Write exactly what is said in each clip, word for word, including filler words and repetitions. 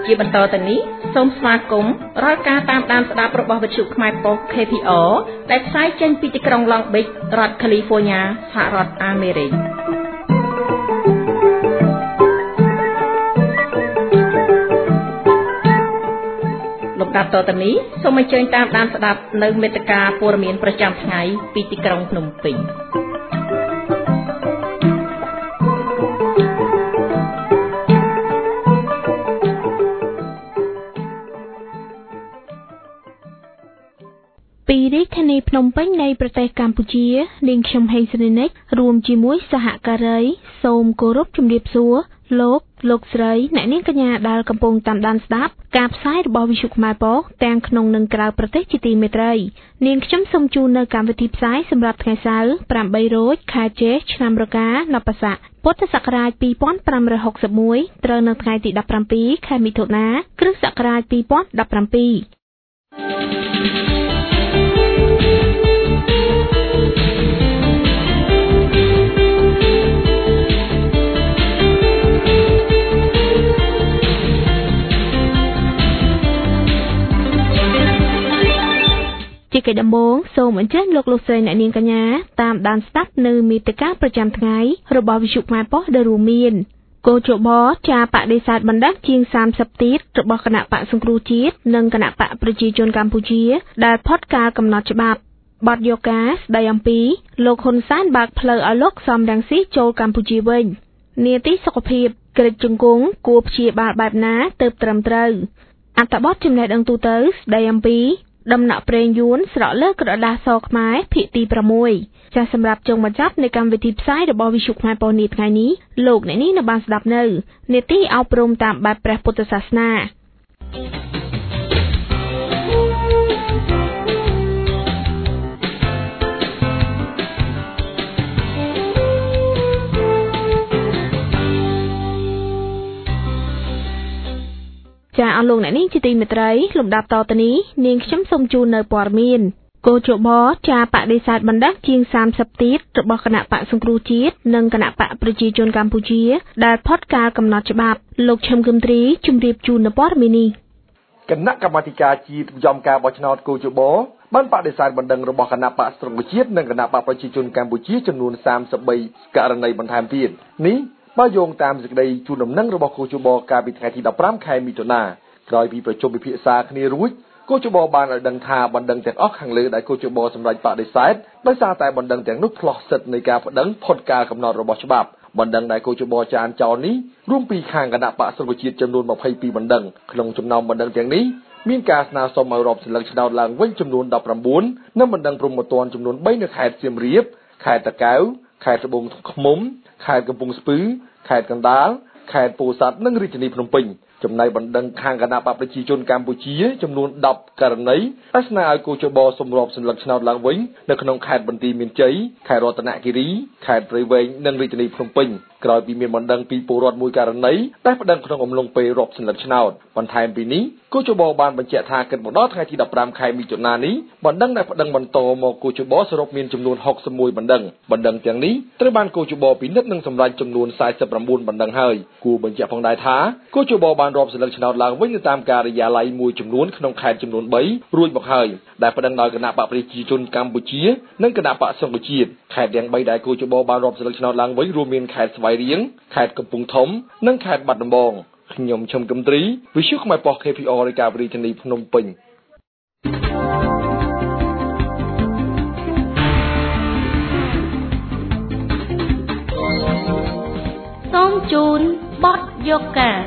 ជាបន្តទៅនេះសូមស្វាគមន៍រាល់ការតាមដានស្ដាប់របស់វិទ្យុខ្មែរប៉ុស្តិ៍ ខេ พี អារ ដែលផ្សាយចេញពីទីក្រុង Long Beach រដ្ឋ California សហរដ្ឋអាមេរិកលំដាប់តទៅនេះសូមអញ្ជើញតាមដានស្ដាប់នៅមេត្តាព័ត៌មានប្រចាំថ្ងៃពីទីក្រុងភ្នំពេញពីរាជធានីភ្នំពេញនៃប្រទេសកម្ពុជានាងខ្ញុំហេងសេរីនិចរួមជាមួយសហការីសូមគោរពជំរាបសួរលោកលោកស្រីអ្នកនាងកញ្ញាដែលកំពុងតាមដានស្ដាប់ការផ្សាយរបស់វិទ្យុខ្មែរប៉ុស្តិ៍ទាំងក្នុងនិងក្រៅប្រទេសជាទីមេត្រីនាងខ្ញុំសូមជូននៅកម្មវិធីផ្សាយសម្រាប់ថ្ងៃសៅរ៍ប្រាំបីរោចខែចេសឆ្នាំរកានបស័កពុទ្ធសករាជពីរពាន់ប្រាំរយហកសិបមួយត្រូវនៅថ្ងៃទីដប់ប្រាំពីរខែមិថុនាគ្រិស្តសករាជពីរពាន់ដប់ប្រាំពីរជាកិច្ចដំបូងសូមអញ្ជើញលោកលោកស្រីអ្នកនាងកញ្ញាតាមដានស្ដាប់នៅមេត្តាប្រចាំថ្ងៃរបស់វិទ្យុខ្មែរប៉ុស្តិ៍ដែលរួមមានកោជបចាបដិសេធបណ្ដឹងជាងសាមសិបទៀតរបស់គណៈបកសង្គ្រោះជាតិនិងគណៈបកប្រជាជនកម្ពុជាដែលផុតការកំណត់ច្បាប់បទយកការស្ដីអំពីលោកហ៊ុនសែនបើកផ្លូវឲ្យលោកសំរងស៊ីចូលកម្ពុជាវិញនីតិសុខភាពក្រិចជង្គង់គួរព្យាបាលបែបណាទើបត្រឹមត្រូវអត្ថបទចំណេះដឹងទូទៅស្ដីអំពីដំណក់ប្រេងយួនស្រក់លើក្រដាសសខ្មែរភាគទីប្រាំមួយចាសសម្រាប់ចុងបញ្ចប់នៃកម្មវិធីផ្សាយរបស់វិទ្យុខ្មែរប៉ុស្តិ៍នាថ្ងៃនេះលោកអ្នកនាងនៅបានស្ដាប់នៅនីតិអប់រំតាមបែបព្រះពុទ្ធសាសនាចាអស់លោកអ្នកនាងជាទីមេត្រីលំដាប់តទៅនេះនាងខ្ញុំសូមជូននៅព័ត៌មានកោជបចាបដិសេធបណ្ដឹងជាងសាមសិបទៀតរបស់គណៈបកសង្គ្រោះជាតិនិងគណៈបកប្រជាជនកម្ពុជាដែលផុតការកំណត់ច្បាប់លោកឈឹមគឹមទ្រីជម្រាបជូននៅព័ត៌មាននេះគណៈកម្មាធិការជាតិយមការបោះឆ្នោតកោជបបានបដិសេធបណ្ដឹងរបស់គណៈបកសង្គ្រោះជាតិនិងគណៈបកប្រជាជនកម្ពុជាចំនួនសាមសិបបីករណីបន្ថែមទៀតនេះបើយោងតាមសេចក្តីជូនដំណឹងរបស់កោជបកាលពីថ្ងៃទីដប់ប្រាំខែមិថុនាក្រោយពីប្រជុំពិភាក្សាគ្នារួចកោជបបានឲ្យដឹងថាបណ្ដឹងទាំងអស់ខាងលើដែលកោជបសម្រេចបដិសេធដោយសារតែបណ្ដឹងទាំងនោះឆ្លោះសិទ្ធិនៃការប្តឹងផុតការកំណត់របស់ច្បាប់បណ្ដឹងដែលកោជបចានចោលនេះរួមពីខាងគណៈបកសង្គ្រោះជាតិចំនួនម្ភៃពីរបណ្ដឹងក្នុងចំណោមបណ្ដឹងទាំងនេះមានការស្នើសុំឲ្យរាប់សន្លឹកឆ្នោតឡើងវិញចំនួនដប់ប្រាំបួននិងបណ្ដឹងព្រហ្មទណ្ឌចំនួនបីនៅខេត្តសៀមរាបខេត្តតាកែវខេត្តត្បូងឃ្មុំខេត្តកំពង់ស្ពឺខេត្តកណ្ដាលខេត្តពោធិ៍សាត់និងរាជធានីភ្នំពេញចំណែកបណ្ដឹងខាងគណៈបកប្រជាជនកម្ពុជាចំនួនដប់ករណីដែលស្នើឲ្យកោជបសម្របសន្លឹកឆ្នោតឡើងវិញនៅក្នុងខេត្តបន្ទាយមានជ័យខេត្តរតនគិរីខេត្តព្រៃវែងនិងរាជធានីភ្នំពេញក្រោយពីមានបណ្ដឹងពីពលរដ្ឋមួយករណីដែលប្តឹងក្នុងអំឡុងពេលរាប់សន្លឹកឆ្នោតបន្ថែមពីនេះកោជបបានបញ្ជាក់ថាគិតមកដល់ថ្ងៃទីដប់ប្រាំខែមិថុនានេះបណ្ដឹងដែលប្តឹងបន្តមកកោជបសរុបមានចំនួនហុកសិបមួយបណ្ដឹងបណ្ដឹងទាំងនេះត្រូវបានកោជបពិនិត្យនិងសម្រេចចំនួនសែសិបប្រាំបួនបណ្ដឹងហើយគួរបញ្ជាក់ផងដែរថាកោជបបានរាប់សន្លឹកឆ្នោតឡើងវិញនៅតាមការិយាល័យមួយចំនួនក្នុងខេត្តចំនួនបីរួចមកហើយដែលប្តឹងដោយគណៈបកប្រជាជនកម្ពុជានិងគណៈបកសង្គ្រោះជាតិខេត្តទាំងបីដែលកោជបបានរាប់សន្លឹកឆ្នោតឡើងវិញរួមមានខេត្តស្វាយរៀងខេត្តកំពង់ធំនិងខេត្តបាត់ដំបងខ្ញុំឈឹមគឹមទ្រីវិទ្យុខ្មែរប៉ុស្តិ៍ ខេ พี អារ រាយការណ៍ពីរាជធានីភ្នំពេញសូមជូនបទយកការ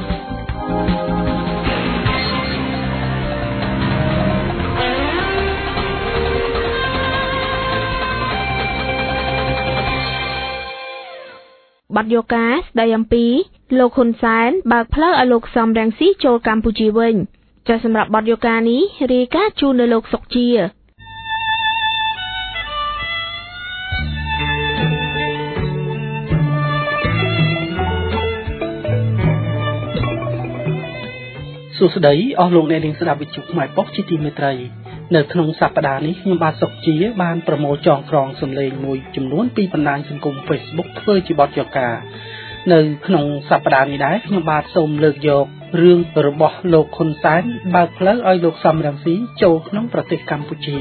បទយកការស្ដីអំពីលោកហ៊ុនសែនបើកផ្លូវឲ្យលោកសំរងស៊ីចូលកម្ពុជាវិញចាសសម្រាប់បទយកការនេះរាយការណ៍ជូននៅលោកសុកជាសួស្តីអស់លោកអ្នកនាងស្ដាប់វិទ្យុខ្មែរប៉ុស្តិ៍ជាទីមេត្រីនៅក្នុងសប្តាហ៍នេះខ្ញុំបាទសុកជាបានប្រមូលចងក្រងសំឡេងមួយចំនួនពីបណ្ដាញសង្គម Facebook ធ្វើជាបទយកការនៅក្នុងសប្តាហ៍នេះដែរខ្ញុំបាទសូមលើកយករឿងរបស់លោកហ៊ុនសែនបើកផ្លូវឲ្យលោកសំរងស៊ីចូលក្នុងប្រទេសកម្ពុជា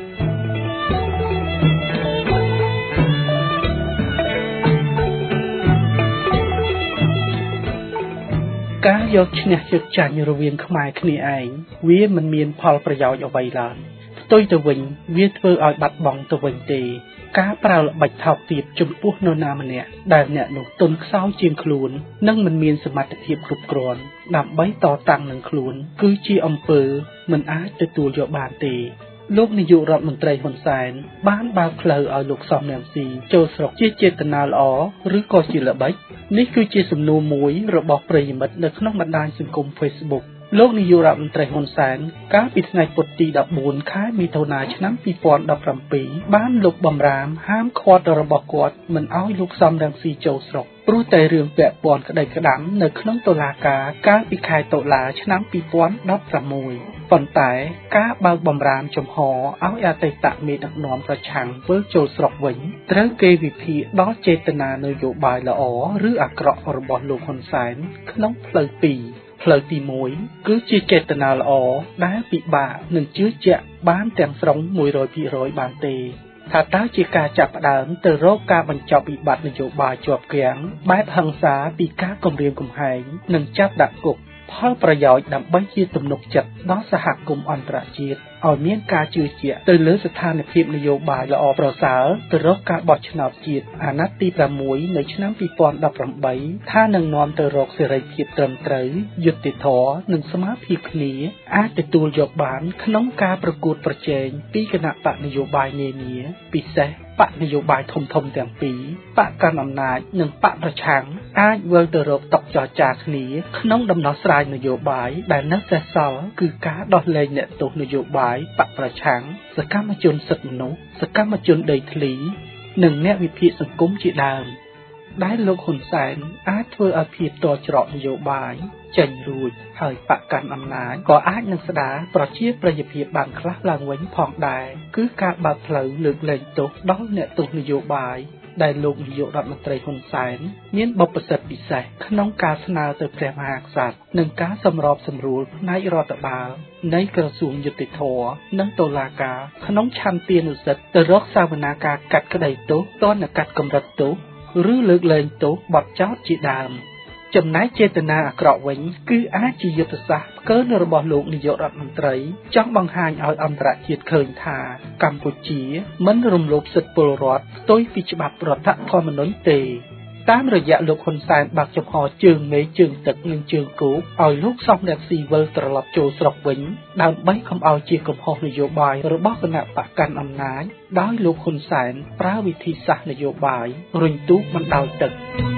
ការយកឈ្នះយកចាញ់រវាងខ្មែរគ្នាឯងវាមិនមានផលប្រយោជន៍អ្វីឡើយផ្ទុយទៅវិញវាធ្វើឲ្យបាត់បង់ទៅវិញទេការប្រើល្បិចថោកទាបចំពោះនរណាម្នាក់ដែលអ្នកនោះទន់ខ្សោយជាងខ្លួននិងមិនមានសមត្ថភាពគ្រប់គ្រាន់ដើម្បីតតាំងនឹងខ្លួនគឺជាអំពើមិនអាចទទួលយកបានទេលោកនាយករដ្ឋមន្ត្រីហ៊ុនសែនបានបើកផ្លូវឲ្យលោកសំរងស៊ីចូលស្រុកជាចេតនាល្អឬក៏ជាល្បិចនេះគឺជាសំណួរមួយរបស់ប្រិយមិត្តនៅក្នុងបណ្ដាញសង្គម Facebook លោកនាយករដ្ឋមន្ត្រីហ៊ុនសែនកាលពីថ្ងៃពុធទីដប់បួនខែមិថុនាឆ្នាំពីរពាន់ដប់ប្រាំពីរបានលុបបំរាមហាមឃាត់របស់គាត់មិនឲ្យលោកសំរងស៊ីចូលស្រុកព្រោះតែរឿងពាក់ព័ន្ធក្តីក្តាំនៅក្នុងតុលាការកាលពីខែតុលាឆ្នាំពីរពាន់ដប់ប្រាំមួយប៉ុន្តែការបើកបំរាមចំហឲ្យអតីតមេដឹកនាំប្រឆាំងវិលចូលស្រុកវិញត្រូវគេវិភាគដល់ចេតនានយោបាយល្អឬអាក្រក់របស់លោកហ៊ុនសែនក្នុងផ្លូវពីរផ្លូវទីមួយគឺជាចេតនាល្អដែលពិបាកនឹងជឿជាក់បានទាំងស្រុង មួយរយភាគរយ បានទេថាតើជាការចាប់ផ្ដើមទៅរកការបញ្ចប់វិបត្តិនយោបាយជាប់គាំងបែបហិង្សាពីការគំរាមកំហែងនិងចាប់ដាក់គុកផលប្រយោជន៍ដើម្បីជាទំនុកចិត្តដល់សហគមន៍អន្តរជាតិឲ្យមានការជឿជាក់ទៅលើស្ថានភាពនយោបាយល្អប្រសើរទៅរកការបោះឆ្នោតជាតិអាណត្តិទីប្រាំមួយនៅឆ្នាំពីរពាន់ដប់ប្រាំបីថានឹងនាំទៅរកសេរីភាពត្រឹមត្រូវយុត្តិធម៌និងស្មារតីគ្នាអាចទទួលយកបានក្នុងការប្រកួតប្រជែងពីគណៈបកនយោបាយនានាពិសេសបកនយោបាយធំធំទាំងពីរបកកាន់អំណាចនិងបកប្រឆាំងអាចវិលទៅរកតុចរចាគ្នាក្នុងដំណោះស្រាយនយោបាយដែលនៅសេសសល់គឺការដោះលែងអ្នកទោសនយោបាយបកប្រឆាំងសកម្មជនសិទ្ធិមនុស្សសកម្មជនដីធ្លីនិងអ្នកវិភាគសង្គមជាដើមដែលលោកហ៊ុនសែនអាចធ្វើឲ្យភាពតច្រកនយោបាយចេញរួចហើយបកកាន់អំណាចក៏អាចនឹងស្ដារប្រជាប្រិយភាពបានខ្លះឡើងវិញផងដែរគឺការបើកផ្លូវលើកលែងទោសដល់អ្នកទោសនយោបាយដែលលោកនាយករដ្ឋមន្ត្រីហ៊ុនសែនមានបទពិសោធន៍ពិសេសក្នុងការស្នើទៅព្រះមហាក្សត្រនិងការសម្របសម្រួលផ្នែករដ្ឋបាលនៃក្រសួងយុតិធម៌និងតុលាការក្នុងឆន្ទានុសិទ្ធិទៅរកសវនាការកាត់ក្តីទោសទណ្ឌកាត់កម្រិតទោសឬលើកលែងទោសបទចោទជាដើមចំណែកចេតនាអាក្រក់វិញគឺអាចជាយុទ្ធសាស្ត្រផ្កើនរបស់លោកនាយករដ្ឋមន្ត្រីចង់បង្ហាញឲ្យអន្តរជាតិឃើញថាកម្ពុជាមិនរំលោភសិទ្ធិពលរដ្ឋផ្ទុយពីច្បាប់រដ្ឋធម្មនុញ្ញទេតាមរយៈលោកហ៊ុនសែនបើកចំហជើងមេជើងទឹកនិងជើងគោកឲ្យលោកសំរងស៊ីវិលត្រឡប់ចូលស្រុកវិញដើម្បីកុំឲ្យជាកំហុសនយោបាយរបស់គណៈបកកាន់អំណាចដោយលោកហ៊ុនសែនប្រើវិធីសាស្ត្រនយោបាយរុញទូកបណ្ដោយទឹក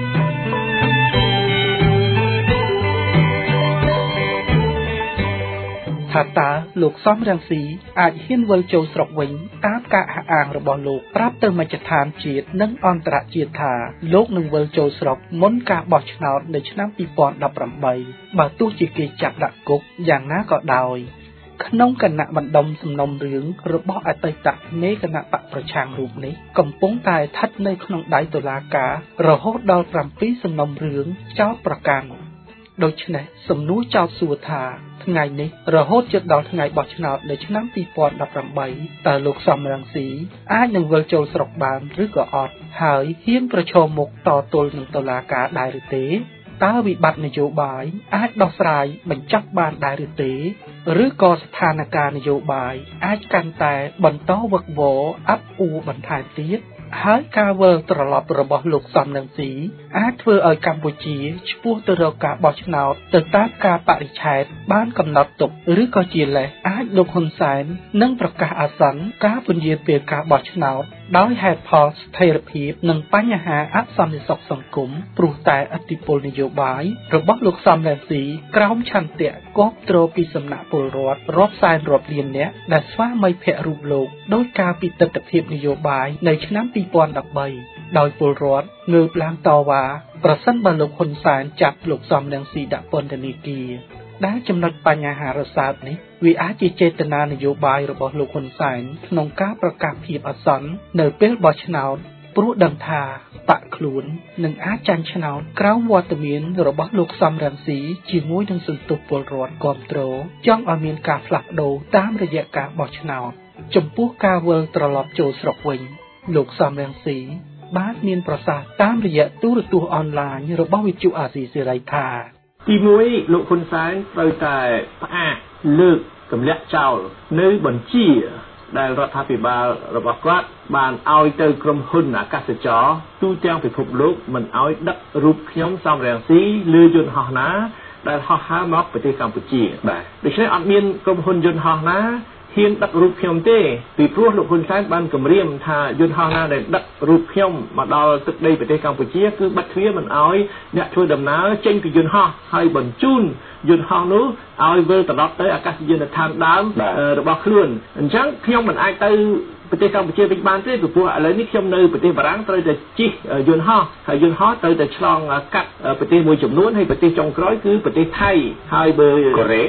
ថាតើលោកសំរងស៊ីអាចហ៊ានវិលចូលស្រុកវិញតាមការអះអាងរបស់លោកប្រាប់ទៅមជ្ឈដ្ឋានជាតិនិងអន្តរជាតិថាលោកនឹងវិលចូលស្រុកមុនការបោះឆ្នោតនៅឆ្នាំពីរពាន់ដប់ប្រាំបីបើទោះជាគេចាប់ដាក់គុកយ៉ាងណាក៏ដោយក្នុងគណៈបណ្ដុំសំណុំរឿងរបស់អតីតមេគណៈបកប្រឆាំងរូបនេះកំពុងតែស្ថិតនៅក្នុងដៃតុលាការរហូតដល់ប្រាំពីរសំណុំរឿងចោទប្រកាន់ដូច្នេះសំណួរចោទសួរថាថ្ងៃនេះរហូតជិតដល់ថ្ងៃបោះឆ្នោតនៅឆ្នាំពីរពាន់ដប់ប្រាំបីតើលោកសំរងស៊ីអាចនឹងវិលចូលស្រុកបានឬក៏អត់ហើយហ៊ានប្រឈមមុខតទល់នឹងតុលាការដែរឬទេតើវិបត្តិនយោបាយអាចដោះស្រាយបញ្ចប់បានដែរឬទេឬក៏ស្ថានភាពនយោបាយអាចកាន់តែបន្តវឹកវរអាប់អួរបន្ថែមទៀតហើយការវិលត្រឡប់របស់លោកសំរងស៊ីអាចធ្វើឲ្យកម្ពុជាឆ្ពោះទៅរកការបោះឆ្នោតទៅតាមការបរិច្ឆេទបានកំណត់ទុកឬក៏ជាលេសអាចលោកហ៊ុនសែននឹងប្រកាសអាសន្នការពន្យាពេលការបោះឆ្នោតដោយហេតុផលស្ថិរភាពនិងបញ្ហាអសន្តិសុខសង្គមព្រោះតែឥទ្ធិពលនយោបាយរបស់លោកសំរងស៊ីក្រោមឆន្ទៈគាប់ទ្រពីសំណាក់ពលរដ្ឋរាប់សែនរាប់លាននាក់ដែលស្វាមីភក្តិរូបលោកដោយការពីទស្សនវិជ្ជានយោបាយនៅឆ្នាំពីរពាន់ដប់បីដោយពលរដ្ឋងើបឡើងតវ៉ាប្រសិនបើលោកហ៊ុនសែនចាប់លោកសំរងស៊ីដាក់ពន្ធនាគារដែលចំណុចបញ្ហារសើបនេះវាអាចជាចេតនានយោបាយរបស់លោកហ៊ុនសែនក្នុងការប្រកាសភាពអាសន្ននៅពេលបោះឆ្នោតព្រោះដឹងថាបាក់ខ្លួននឹងអាចចាញ់ឆ្នោតក្រោមវត្តមានរបស់លោកសំរងស៊ីជាមួយនឹងសន្ទុះពលរដ្ឋគ្រប់គ្រងចង់ឲ្យមានការផ្លាស់ប្ដូរតាមរយៈការបោះឆ្នោតចំពោះការវិលត្រឡប់ចូលស្រុកវិញលោកសំរងស៊ីបានមានប្រសាសន៍តាមរយៈទូរទស្សន៍អនឡាញរបស់វិទ្យុអាស៊ីសេរីថាទីមួយលោកហ៊ុនសែនត្រូវតែផ្អាកលើកទម្លាក់ចោលនៅបញ្ជាដែលរដ្ឋាភិបាលរបស់គាត់បានឲ្យទៅក្រុមហ៊ុនអាកាសចរទូទាំងពិភពលោកមិនឲ្យដឹករូបខ្ញុំសំរងស៊ីលើយន្តហោះណាដែលហោះហើរមកប្រទេសកម្ពុជាបាទដូច្នេះអត់មានក្រុមហ៊ុនយន្តហោះណាហ៊ានដឹករូបខ្ញុំទេពីព្រោះលោកហ៊ុនសែនបានគម្រាមថាយន្តហោះណាដែលដឹករូបខ្ញុំមកដល់ទឹកដីប្រទេសកម្ពុជាគឺបាត់ទ្វារមិនឲ្យអ្នកធ្វើដំណើរចេញពីយន្តហោះហើយបញ្ជូនយន្តហោះនោះឲ្យវិលត្រឡប់ទៅអាកាសយានដ្ឋានដើមរបស់ខ្លួនអញ្ចឹងខ្ញុំមិនអាចទៅប្រទេសកម្ពុជាវិញបានទេពីព្រោះឥឡូវនេះខ្ញុំនៅប្រទេសបារាំងត្រូវតែជិះយន្តហោះហើយយន្តហោះត្រូវតែឆ្លងកាត់ប្រទេសមួយចំនួនហើយប្រទេសចុងក្រោយគឺប្រទេសថៃហើយបើកូរ៉េ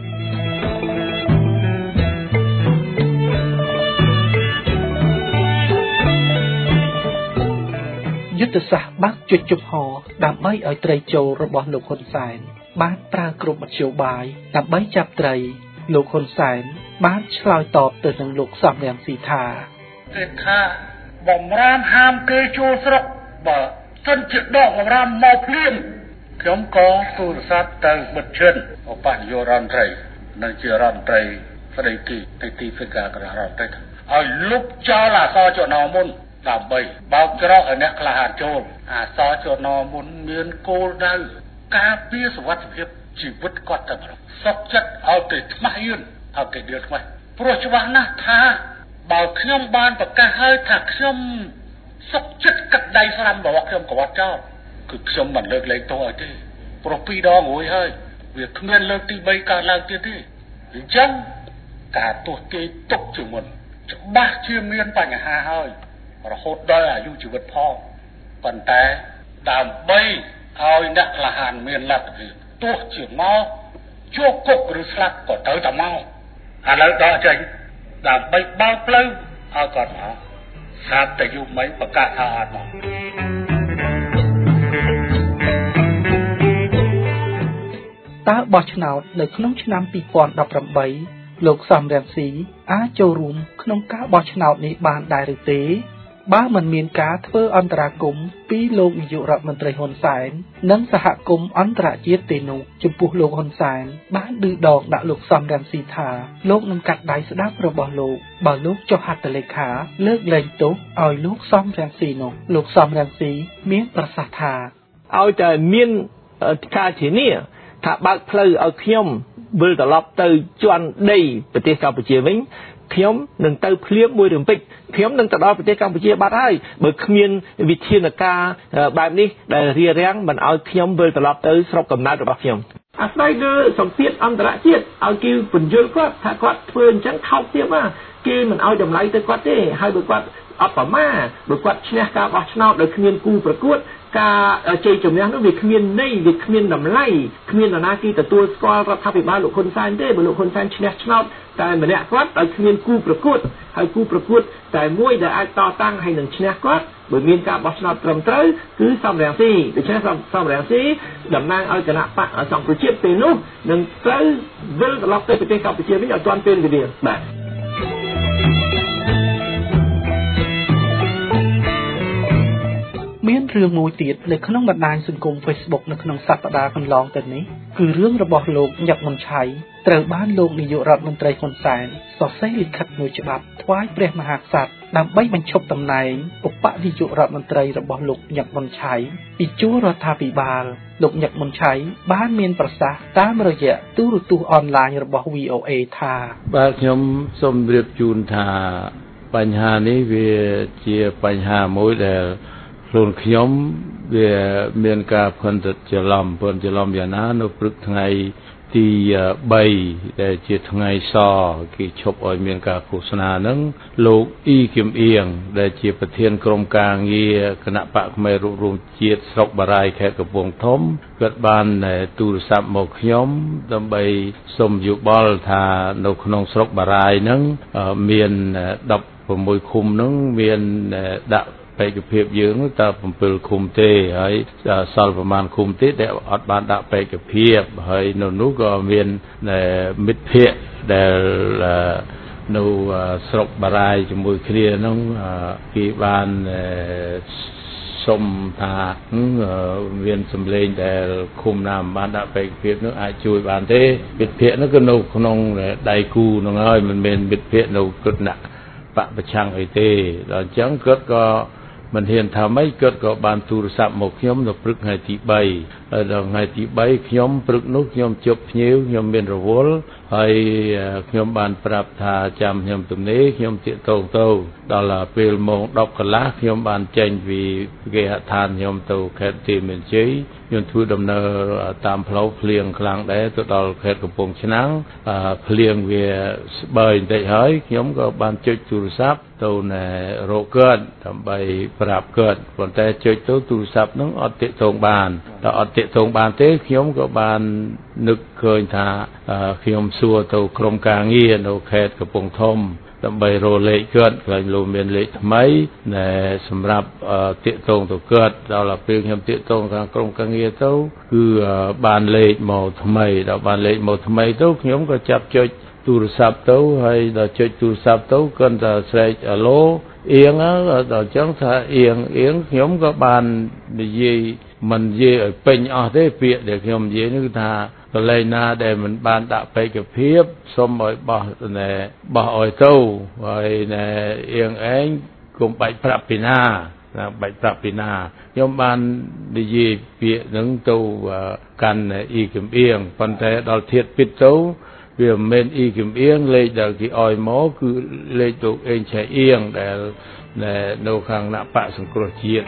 យុទ្ធសាស្ត្របាក់ជុចជុំហរដើម្បីឲ្យត្រីចូលរបស់លោកហ៊ុនសែនបានប្រើគ្រប់មធ្យោបាយដើម្បីចាប់ត្រីលោកហ៊ុនសែនបានឆ្លើយតបទៅនឹងលោកសំរងស៊ីថាគេថាបំរាមហាមគេចូលស្រុកបើសិនជាដកបំរាមមកភ្លាមខ្ញុំក៏ទូរស័ព្ទទៅបិទឈិនឧបនាយករដ្ឋមន្ត្រីនិងជារដ្ឋមន្ត្រីស្ដីទីទីទីផ្សារក្ររដ្ឋមន្ត្រីឲ្យលុបចោលអសរចនមុនដើម្បីបោកច្រកឲ្យអ្នកក្លាហានចូលអសរចនមុនមានគោលដៅការពារសុវត្ថិភាពជីវិតគាត់ទៅម្ដងសុខចិត្តឲ្យទៅថ្មះយឺនឲ្យទៅដៀលថ្មះព្រោះច្បាស់ណាស់ថាបើខ្ញុំបានប្រកាសឲ្យថាខ្ញុំសុខចិត្តកាត់ដៃស្រាំរបស់ខ្ញុំក៏វត្តចោលគឺខ្ញុំមិនលើកលែងទោសឲ្យទេព្រោះពីរដងរួចហើយវាគ្មានលើកទី3កើតឡើងទៀតទេអញ្ចឹងការទោសទាយទុកជាមុនច្បាស់ជាមានបញ្ហាហើយរហូតដល់អាយុជីវិតផងប៉ុន្តែដើម្បីឲ្យអ្នកក្លាហានមានលទ្ធភាពទោះជាមកជាប់គុកឬស្លាប់ក៏ត្រូវតែមកឥឡូវដល់ចេញដើម្បីបើកផ្លូវឲ្យគាត់មកស្រាប់តែយូរមិនប្រកាសថាអត់មកតើបោះឆ្នោតនៅក្នុងឆ្នាំពីរពាន់ដប់ប្រាំបីលោកសំរងស៊ីអាចចូលរួមក្នុងការបោះឆ្នោតនេះបានដែរឬទេបើមិនមានការធ្វើអន្តរាគមន៍ពីលោកនាយករដ្ឋមន្ត្រីហ៊ុនសែននិងសហគមន៍អន្តរជាតិទេនោះចំពោះលោកហ៊ុនសែនបានឌឺដងដាក់លោកសំរងស៊ីថាលោកនឹងកាត់ដៃស្ដាប់របស់លោកបើលោកចុះហត្ថលេខាលើកលែងទោសឲ្យលោកសំរងស៊ីនោះលោកសំរងស៊ីមានប្រសាសន៍ថាឲ្យតែមានការធានាថាបើកផ្លូវឲ្យខ្ញុំវិលត្រឡប់ទៅជន់ដីប្រទេសកម្ពុជាវិញខ្ញុំនឹងទៅភ្លាមមួយរំពេចខ្ញុំនឹងទៅដល់ប្រទេសកម្ពុជាបាត់ហើយបើគ្មានវិធានការបែបនេះដែលរារាំងមិនឲ្យខ្ញុំវិលត្រឡប់ទៅស្រុកកំណើតរបស់ខ្ញុំអាស្រ័យលើសម្ពាធអន្តរជាតិឲ្យគេបញ្យល់គាត់ថាគាត់ធ្វើអញ្ចឹងថោកទាបណាគេមិនឲ្យតម្លៃទៅគាត់ទេហើយបើគាត់អបប្រមាបើគាត់ឈ្នះការបោះឆ្នោតដោយគ្មានគូប្រកួតការជ័យជំនះនោះវាគ្មានន័យវាគ្មានតម្លៃគ្មាននរណាគេទទួលស្គាល់រដ្ឋាភិបាលលោកហ៊ុនសែនទេបើលោកហ៊ុនសែនឈ្នះឆ្នោតតែម្នាក់គាត់ដោយគ្មានគូប្រកួតហើយគូប្រកួតតែមួយដែលអាចតតាំងហើយនឹងឈ្នះគាត់បើមានការបោះឆ្នោតត្រឹមត្រូវគឺសំរងស៊ីដូច្នេះសំរងស៊ីតំណាងឲ្យគណៈបកសង្គ្រោះជាតិពេលនោះនឹងត្រូវវិលត្រឡប់ទៅប្រទេសកម្ពុជាវិញឲ្យទាន់ពេលវេលាបាទមានរឿងមួយទៀតនៅក្នុងបណ្ដាញសង្គម Facebook នៅក្នុងសប្តាហ៍កន្លងទៅនេះគឺរឿងរបស់លោកញឹកមុនឆៃត្រូវបានលោកនាយករដ្ឋមន្ត្រីហ៊ុនសែនសរសេរលិខិតមួយច្បាប់ថ្វាយព្រះមហាក្សត្រដើម្បីបញ្ឈប់តំណែងឧបនាយករដ្ឋមន្ត្រីរបស់លោកញឹកមុនឆៃពីជួររដ្ឋាភិបាលលោកញឹកមុនឆៃបានមានប្រសាសន៍តាមរយៈទូរទស្សន៍អនឡាញរបស់ វី អូ អេ ថាបាទខ្ញុំសូមរៀបជូនថាបញ្ហានេះវាជាបញ្ហាមួយដែលខ្លួនខ្ញុំវាមានការផន្ទិតច្រឡំផន្ទិតច្រឡំយ៉ាងណានៅព្រឹកថ្ងៃទី3ដែលជាថ្ងៃសគេឈប់ឲ្យមានការឃោសនាហ្នឹងលោកអ៊ីគឹមអៀងដែលជាប្រធានក្រុមការងារគណៈបកផ្នែករួមរួមជាតិស្រុកបារាយខេត្តកំពង់ធំគាត់បានទូរស័ព្ទមកខ្ញុំដើម្បីសុំយោបល់ថានៅក្នុងស្រុកបារាយហ្នឹងមានដប់6ឃុំហ្នឹងមានដាក់បេក្ខភាពយើងតើ7ឃុំទេហើយសល់ប្រមាណឃុំទេដែលអត់បានដាក់បេក្ខភាពហើយនៅនោះក៏មានមិត្តភ័ក្តិដែលនៅស្រុកបារាយជាមួយគ្នាហ្នឹងគេបានសុំថាមានសម្លេងដែលឃុំណាមិនបានដាក់បេក្ខភាពនោះអាចជួយបានទេមិត្តភ័ក្តិនោះគឺនៅក្នុងដៃគូហ្នឹងហើយមិនមែនមិត្តភ័ក្តិនៅគិតណាបកប្រឆាំងអីទេដល់អញ្ចឹងគាត់ក៏មិនហ៊ានថាម៉េចគាត់ក៏បានទូរស័ព្ទមកខ្ញុំនៅព្រឹកថ្ងៃទី3ហើយដល់ថ្ងៃទី3ខ្ញុំព្រឹកនោះខ្ញុំជប់ភ្ញៀវខ្ញុំមានរវល់ហើយខ្ញុំបានប្រាប់ថាចាំខ្ញុំទំនេរខ្ញុំទាក់ទងទៅដល់ពេលម៉ោង10កន្លះខ្ញុំបានចេញពីគេហដ្ឋានខ្ញុំទៅខេត្តទីមានជ័យខ្ញុំធ្វើដំណើរតាមផ្លូវភ្លៀងខ្លាំងដែរទៅដល់ខេត្តកំពង់ឆ្នាំងភ្លៀងវាស្បើយបន្តិចហើយខ្ញុំក៏បានចុចទូរស័ព្ទទៅណែរកគាត់ដើម្បីប្រាប់គាត់ប៉ុន្តែចុចទៅទូរស័ព្ទហ្នឹងអត់ទាក់ទងបានដល់អត់ទាក់ទងបានទេខ្ញុំក៏បាននឹកឃើញថាខ្ញុំសួរទៅក្រុមការងារនៅខេត្តកំពង់ធំដើម្បីរកលេខគាត់ឃើញលោកមានលេខថ្មីណែសម្រាប់ទាក់ទងទៅគាត់ដល់ពេលខ្ញុំទាក់ទងខាងក្រុមការងារទៅគឺបានលេខមកថ្មីដល់បានលេខមកថ្មីទៅខ្ញុំក៏ចាប់ចុចទូរស័ព្ទទៅហើយដល់ចុចទូរស័ព្ទទៅគាត់ថាស្រែកអាឡូអៀងដល់ចឹងថាអៀងអៀងខ្ញុំក៏បាននិយាយមិននិយាយឲ្យពេញអស់ទេពាក្យដែលខ្ញុំនិយាយនេះគឺថាកន្លែងណាដែលមិនបានដាក់បេក្ខភាពសូមឲ្យបោះណែបោះឲ្យទៅហើយណែអៀងឯងកុំបាច់ប្រាប់ពីណាណាបាច់ប្រាប់ពីណាខ្ញុំបាននិយាយពាក្យហ្នឹងទៅកាន់អ៊ីគឹមអៀងប៉ុន្តែដល់ធៀបពិតទៅវាមិនមែនអ៊ីគឹមអៀងលេខដែលគេឲ្យមកគឺលេខលោកអេងឆៃអៀងដែលនៅខាងគណៈបកសង្គ្រោះជាតិ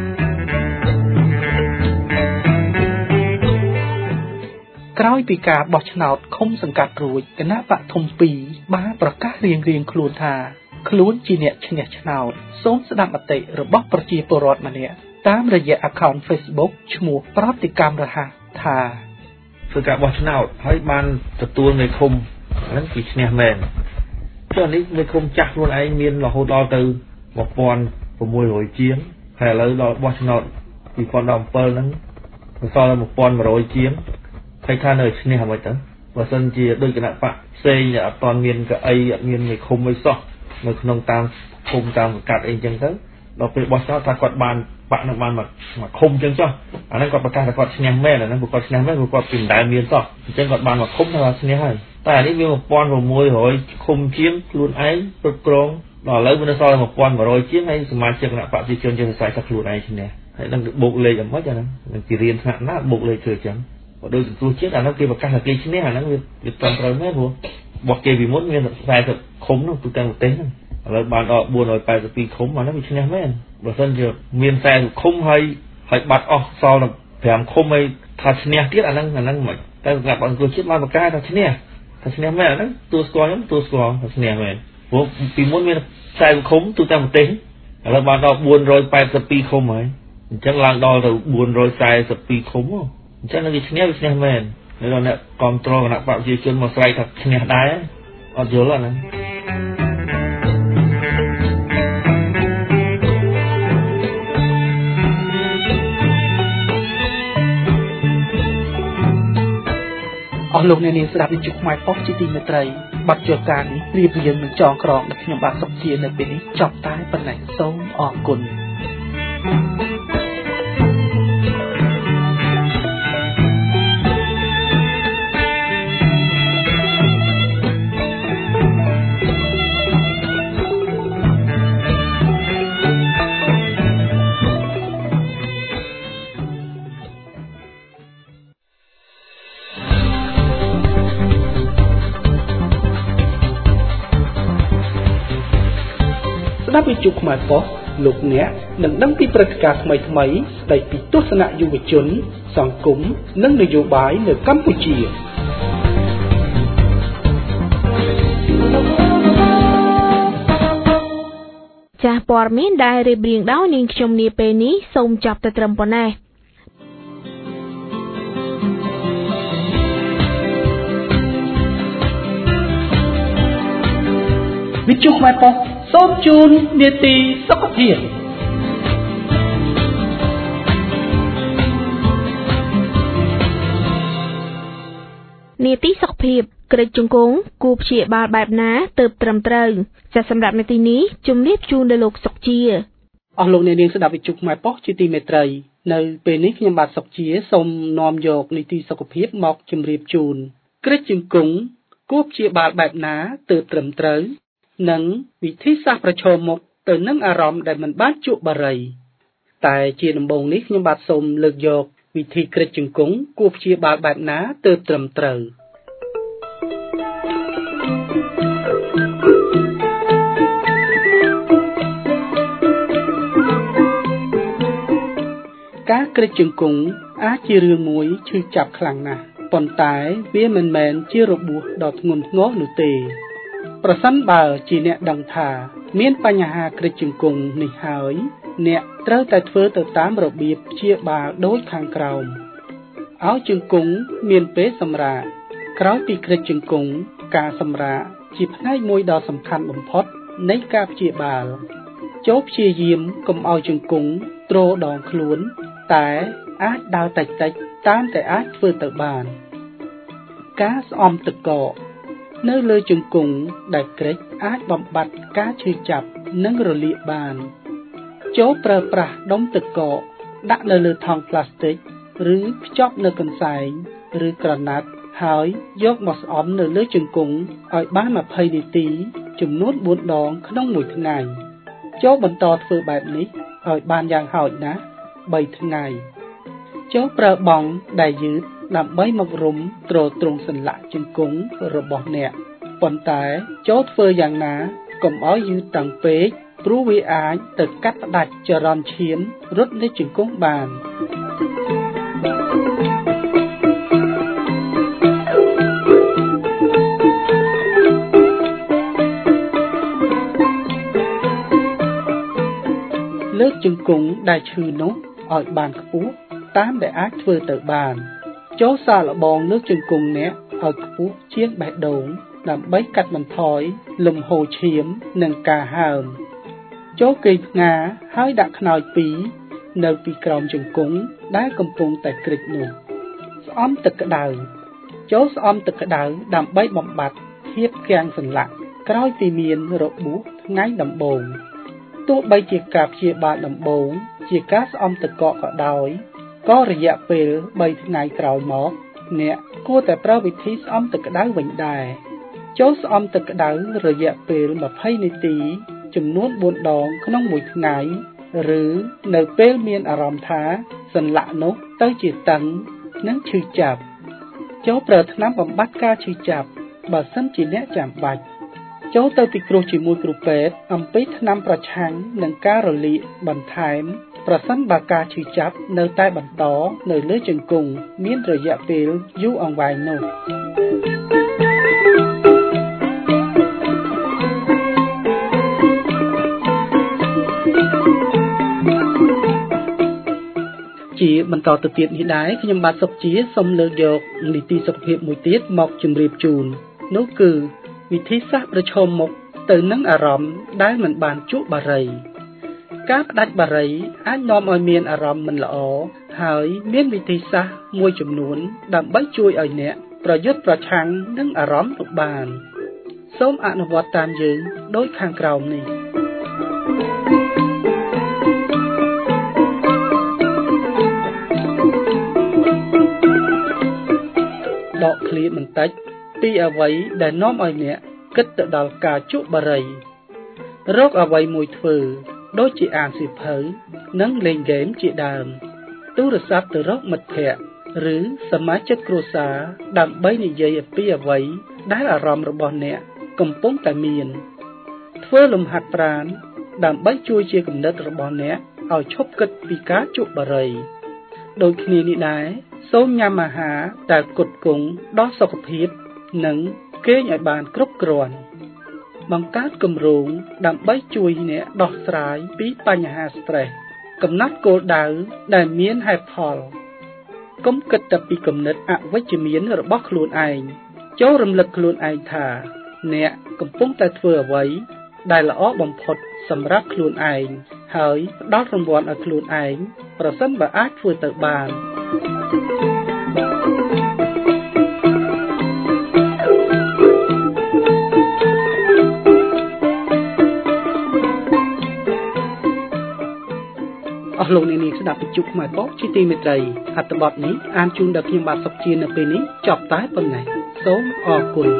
ក្រោយពីការបោះឆ្នោតឃុំសង្កាត់រួចគណៈបកធំពីរបានប្រកាសរៀងរៀងខ្លួនថាខ្លួនជាអ្នកឈ្នះឆ្នោតសូមស្ដាប់មតិរបស់ប្រជាពលរដ្ឋម្នាក់តាមរយៈ account Facebook ឈ្មោះប្រតិកម្មរហ័សថាធ្វើការបោះឆ្នោតហើយបានទទួលមេឃុំហ្នឹងគឺឈ្នះមែនចុះនេះមេឃុំចាស់ខ្លួនឯងមានរហូតដល់ទៅmột nghìn sáu trămជាងហើយឥឡូវដល់បោះឆ្នោតពីរពាន់ដប់bảyហ្នឹងសល់តែmột nghìn một trămជាងហើយថានៅឈ្នះអ្វីទៅបើសិនជាដូចគណៈបកផ្សេងអត់ទាន់មានកៅអីអត់មានមេឃុំអីសោះនៅក្នុងតាមឃុំតាមសង្កាត់អីចឹងទៅដល់ពេលបោះឆ្នោតថាគាត់បានបាក់នឹងបានមកមកឃុំចឹងចុះអាហ្នឹងគាត់ប្រកាសថាគាត់ឈ្នះមែនអាហ្នឹងគាត់ឈ្នះមែនគាត់ពីមិនដែលមានសោះអញ្ចឹងគាត់បានមកឃុំថាឈ្នះហើយតែអានេះវាmột nghìn sáu trămឃុំជាងខ្លួនឯងគ្រប់គ្រងដល់ឥឡូវវានៅសល់តែmột nghìn một trămជាងហើយសមាជិគគណៈបព្វជិជនចេះសរសើរថាខ្លួនឯងឈ្នះហើយនឹងបូកលេខយ៉ាងម៉េចអាហ្នឹងនឹងគេរៀនថ្នាក់ណាបូកលេខធ្វើចឹងបើដូចសង្គ្រោះជាតិអាហ្នឹងគេប្រកាសថាគេឈ្នះអាហ្នឹងវាវាត្រឹមត្រូវមែនព្រោះបោះគេពីមុនមាន40ឃុំនោះទូទាំងប្រទេសហ្នឹងឥឡូវបានដល់bốn trăm tám mươi twoឃុំអាហ្នឹងវាឈ្នះមែនបើសិនជាមាន40ឃុំហើយហើយបាត់អស់សល់តែfiveឃុំហើយថាឈ្នះទៀតអាហ្នឹងអាហ្នឹងមិនតែសម្រាប់អង្គជាតិបានប្រកាសថាឈ្នះថាឈ្នះមែនអាហ្នឹងទួស្គាល់ខ្ញុំទួស្គាល់ថាឈ្នះមែនព្រោះពីមុនមាន40ឃុំទូទាំងប្រទេសឥឡូវបានដល់bốn trăm tám mươi twoឃុំហើយអញ្ចឹងឡើងដល់ទៅbốn trăm bốn mươi twoឃុំអញ្ចឹងនឹងវាឈ្នះវាឈ្នះមែនហើយដល់អ្នកគ្រប់គ្រងគណៈបព្វជិជនមកស្រែកថាឈ្នះដែរអត់យល់អាហ្នឹងអស់លោកអ្នកនាងស្ដាប់វិទ្យុខ្មែរប៉ុស្តិ៍ជាទីមេត្រីបទជល់ការនេះរៀបរៀងនឹងចងក្រងដែលខ្ញុំបាទសុខជានៅពេលនេះចប់តែប៉ុណ្ណេះសូមអរគុណស្ដាប់វិទ្យុខ្មែរប៉ុស្តិ៍លោកអ្នកនឹងដឹងពីព្រឹត្តិការណ៍ថ្មីៗស្ដីពីទស្សនៈយុវជនសង្គមនិងនយោបាយនៅកម្ពុជាចាស់ព័ត៌មានដែលរៀបរៀងដោយនាងខ្ញុំនាពេលនេះសូមចាប់តែត្រឹមប៉ុណ្ណេះវិទ្យុខ្មែរប៉ុស្តិ៍សូមជូននាទីសុខភាពនីតិសុខភាពក្រិចជង្គង់គួរព្យាបាលបែបណាទើបត្រឹមត្រូវចាសសម្រាប់នាទីនេះជំរាបជូនដល់លោកសុកជាអស់លោកអ្នកនាងស្ដាប់វិទ្យុខ្មែរប៉ុស្តិ៍ជាទីមេត្រីនៅពេលនេះខ្ញុំបាទសុកជាសូមនាំយកនីតិសុខភាពមកជម្រាបជូនក្រិចជង្គង់គួរព្យាបាលបែបណាទើបត្រឹមត្រូវនិងវិធីសាស្ត្រប្រឈមមុខទៅនឹងអារម្មណ៍ដែលមិនបានជក់បារីតែជាដំបូងនេះខ្ញុំបាទសូមលើកយកវិធីក្រិចជង្គង់គួរព្យាបាលបែបណាទើបត្រឹមត្រូវការក្រិចជង្គង់អាចជារឿងមួយឈឺចាប់ខ្លាំងណាស់ប៉ុន្តែវាមិនមែនជារបួសដ៏ធ្ងន់ធ្ងរនោះទេប្រសិនបើជាអ្នកដឹងថាមានបញ្ហាក្រិចជង្គង់នេះហើយអ្នកត្រូវតែធ្វើទៅតាមរបៀបព្យាបាលដូចខាងក្រោមឲ្យជង្គង់មានពេលសម្រាកក្រោយពីក្រិចជង្គង់ការសម្រាកជាផ្នែកមួយដ៏សំខាន់បំផុតនៃការព្យាបាលចូលព្យាយាមកុំឲ្យជង្គង់ទ្រដងខ្លួនតែអាចដើរតិចតិចតាមតែអាចធ្វើទៅបានការស្អំទឹកកកនៅលើជង្គង់ដែលក្រិចអាចបំបត្តិការឈឺចាប់និងរលាកបានចូលប្រើប្រាស់ដុំទឹកកកដាក់នៅលើថង់ប្លាស្ទិកឬភ្ជាប់នៅកន្សែងឬក្រណាត់ហើយយកមកស្អំនៅលើជង្គង់ឲ្យបានยี่สิบនាទីចំនួនបួនដងក្នុងមួយថ្ងៃចូលបន្តធ្វើបែបនេះឲ្យបានយ៉ាងហោចណាស់បីថ្ងៃចូលប្រើបង់ដែលយឺតដើម្បីមករុំទ្រទ្រង់សន្លាក់ជង្គង់របស់អ្នកប៉ុន្តែចូលធ្វើយ៉ាងណាកុំឲ្យយឺតតាំងពេកព្រោះវាអាចទៅកាត់ផ្ដាច់ចរន្តឈាមរត់នៃជង្គង់បានលើកជង្គង់ដែលឈឺនោះឲ្យបានខ្ពស់តាមដែលអាចធ្វើទៅបានចូលសាកល្បងលើកជង្គង់អ្នកឲ្យខ្ពស់ជាងបេះដូងដើម្បីកាត់បន្ថយលំហូរឈាមនិងការហើមចូលកេងផ្ងាហើយដាក់ខ្នើយពីរនៅពីក្រោមជង្គង់ដែលកំពុងតែក្រិចនោះស្អំទឹកក្តៅចូលស្អំទឹកក្តៅដើម្បីបំបត្តិភាពគាំងសន្លាក់ក្រោយពីមានរបួសថ្ងៃដំបូងទោះបីជាការព្យាបាលដំបូងជាការស្អំទឹកកកក៏ដោយក៏រយៈពេលបីថ្ងៃក្រោយមកអ្នកគួរតែប្រើវិធីស្អំទឹកក្តៅវិញដែរចូលស្អំទឹកក្តៅរយៈពេលยี่สิบនាទីចំនួនបួនដងក្នុងមួយថ្ងៃឬនៅពេលមានអារម្មណ៍ថាសន្លាក់នោះទៅជាតឹងនិងឈឺចាប់ចូលប្រើថ្នាំបំបត្តិការឈឺចាប់បើសិនជាអ្នកចាំបាច់ចូលទៅពិគ្រោះជាមួយគ្រូពេទ្យអំពីថ្នាំប្រឆាំងនឹងការរលាកបន្ថែមប្រសិនបើការឈឺចាប់នៅតែបន្តនៅលើជង្គង់មានរយៈពេលយូរអង្វែងនោះជាបន្តទៅទៀតនេះដែរខ្ញុំបាទសុកជាសូមលើកយកនីតិសុខភាពមួយទៀតមកជម្រាបជូននោះគឺវិធីសាស្ត្រប្រឈមមុខទៅនឹងអារម្មណ៍ដែលមិនបានជក់បារីការផ្ដាច់បារីអាចនាំឲ្យមានអារម្មណ៍មិនល្អហើយមានវិធីសាស្ត្រមួយចំនួនដើម្បីជួយឲ្យអ្នកប្រយុទ្ធប្រឆាំងនឹងអារម្មណ៍នោះបានសូមអនុវត្តតាមយើងដូចខាងក្រោមនេះដកឃ្លាបន្តិចពីអ្វីដែលនាំឲ្យអ្នកគិតទៅដល់ការជក់បារីរកអ្វីមួយធ្វើដូចជាអានសៀវភៅនិងលេងហ្គេមជាដើមទូរស័ព្ទទៅរកមិត្តភក្តិឬសមាជិកគ្រួសារដើម្បីនិយាយអំពីអ្វីដែលអារម្មណ៍របស់អ្នកកំពុងតែមានធ្វើលំហាត់ប្រាណដើម្បីជួយជាគំនិតរបស់អ្នកឲ្យឈប់គិតពីការជក់បារីដូចគ្នានេះដែរសូមញ៉ាំអាហារដែលផ្គត់ផ្គង់ដល់សុខភាពនិងគេងឲ្យបានគ្រប់គ្រាន់បង្កើតគម្រោងដើម្បីជួយអ្នកដោះស្រាយពីបញ្ហា stress កំណត់គោលដៅដែលមានហេតុផលកុំគិតតែពីគំនិតអវិជ្ជមានរបស់ខ្លួនឯងចូលរំលឹកខ្លួនឯងថាអ្នកកំពុងតែធ្វើអ្វីដែលល្អបំផុតសម្រាប់ខ្លួនឯងហើយផ្ដល់រង្វាន់ឲ្យខ្លួនឯងប្រសិនបើអាចធ្វើទៅបានលោកអ្នកនាងស្ដាប់វិទ្យុខ្មែរប៉ុស្តិ៍ជាទីមេត្រីអត្ថបទនេះអានជូនដល់ខ្ញុំបាទសុកជានៅពេលនេះចប់តែប៉ុណ្ណេះសូមអរគុណ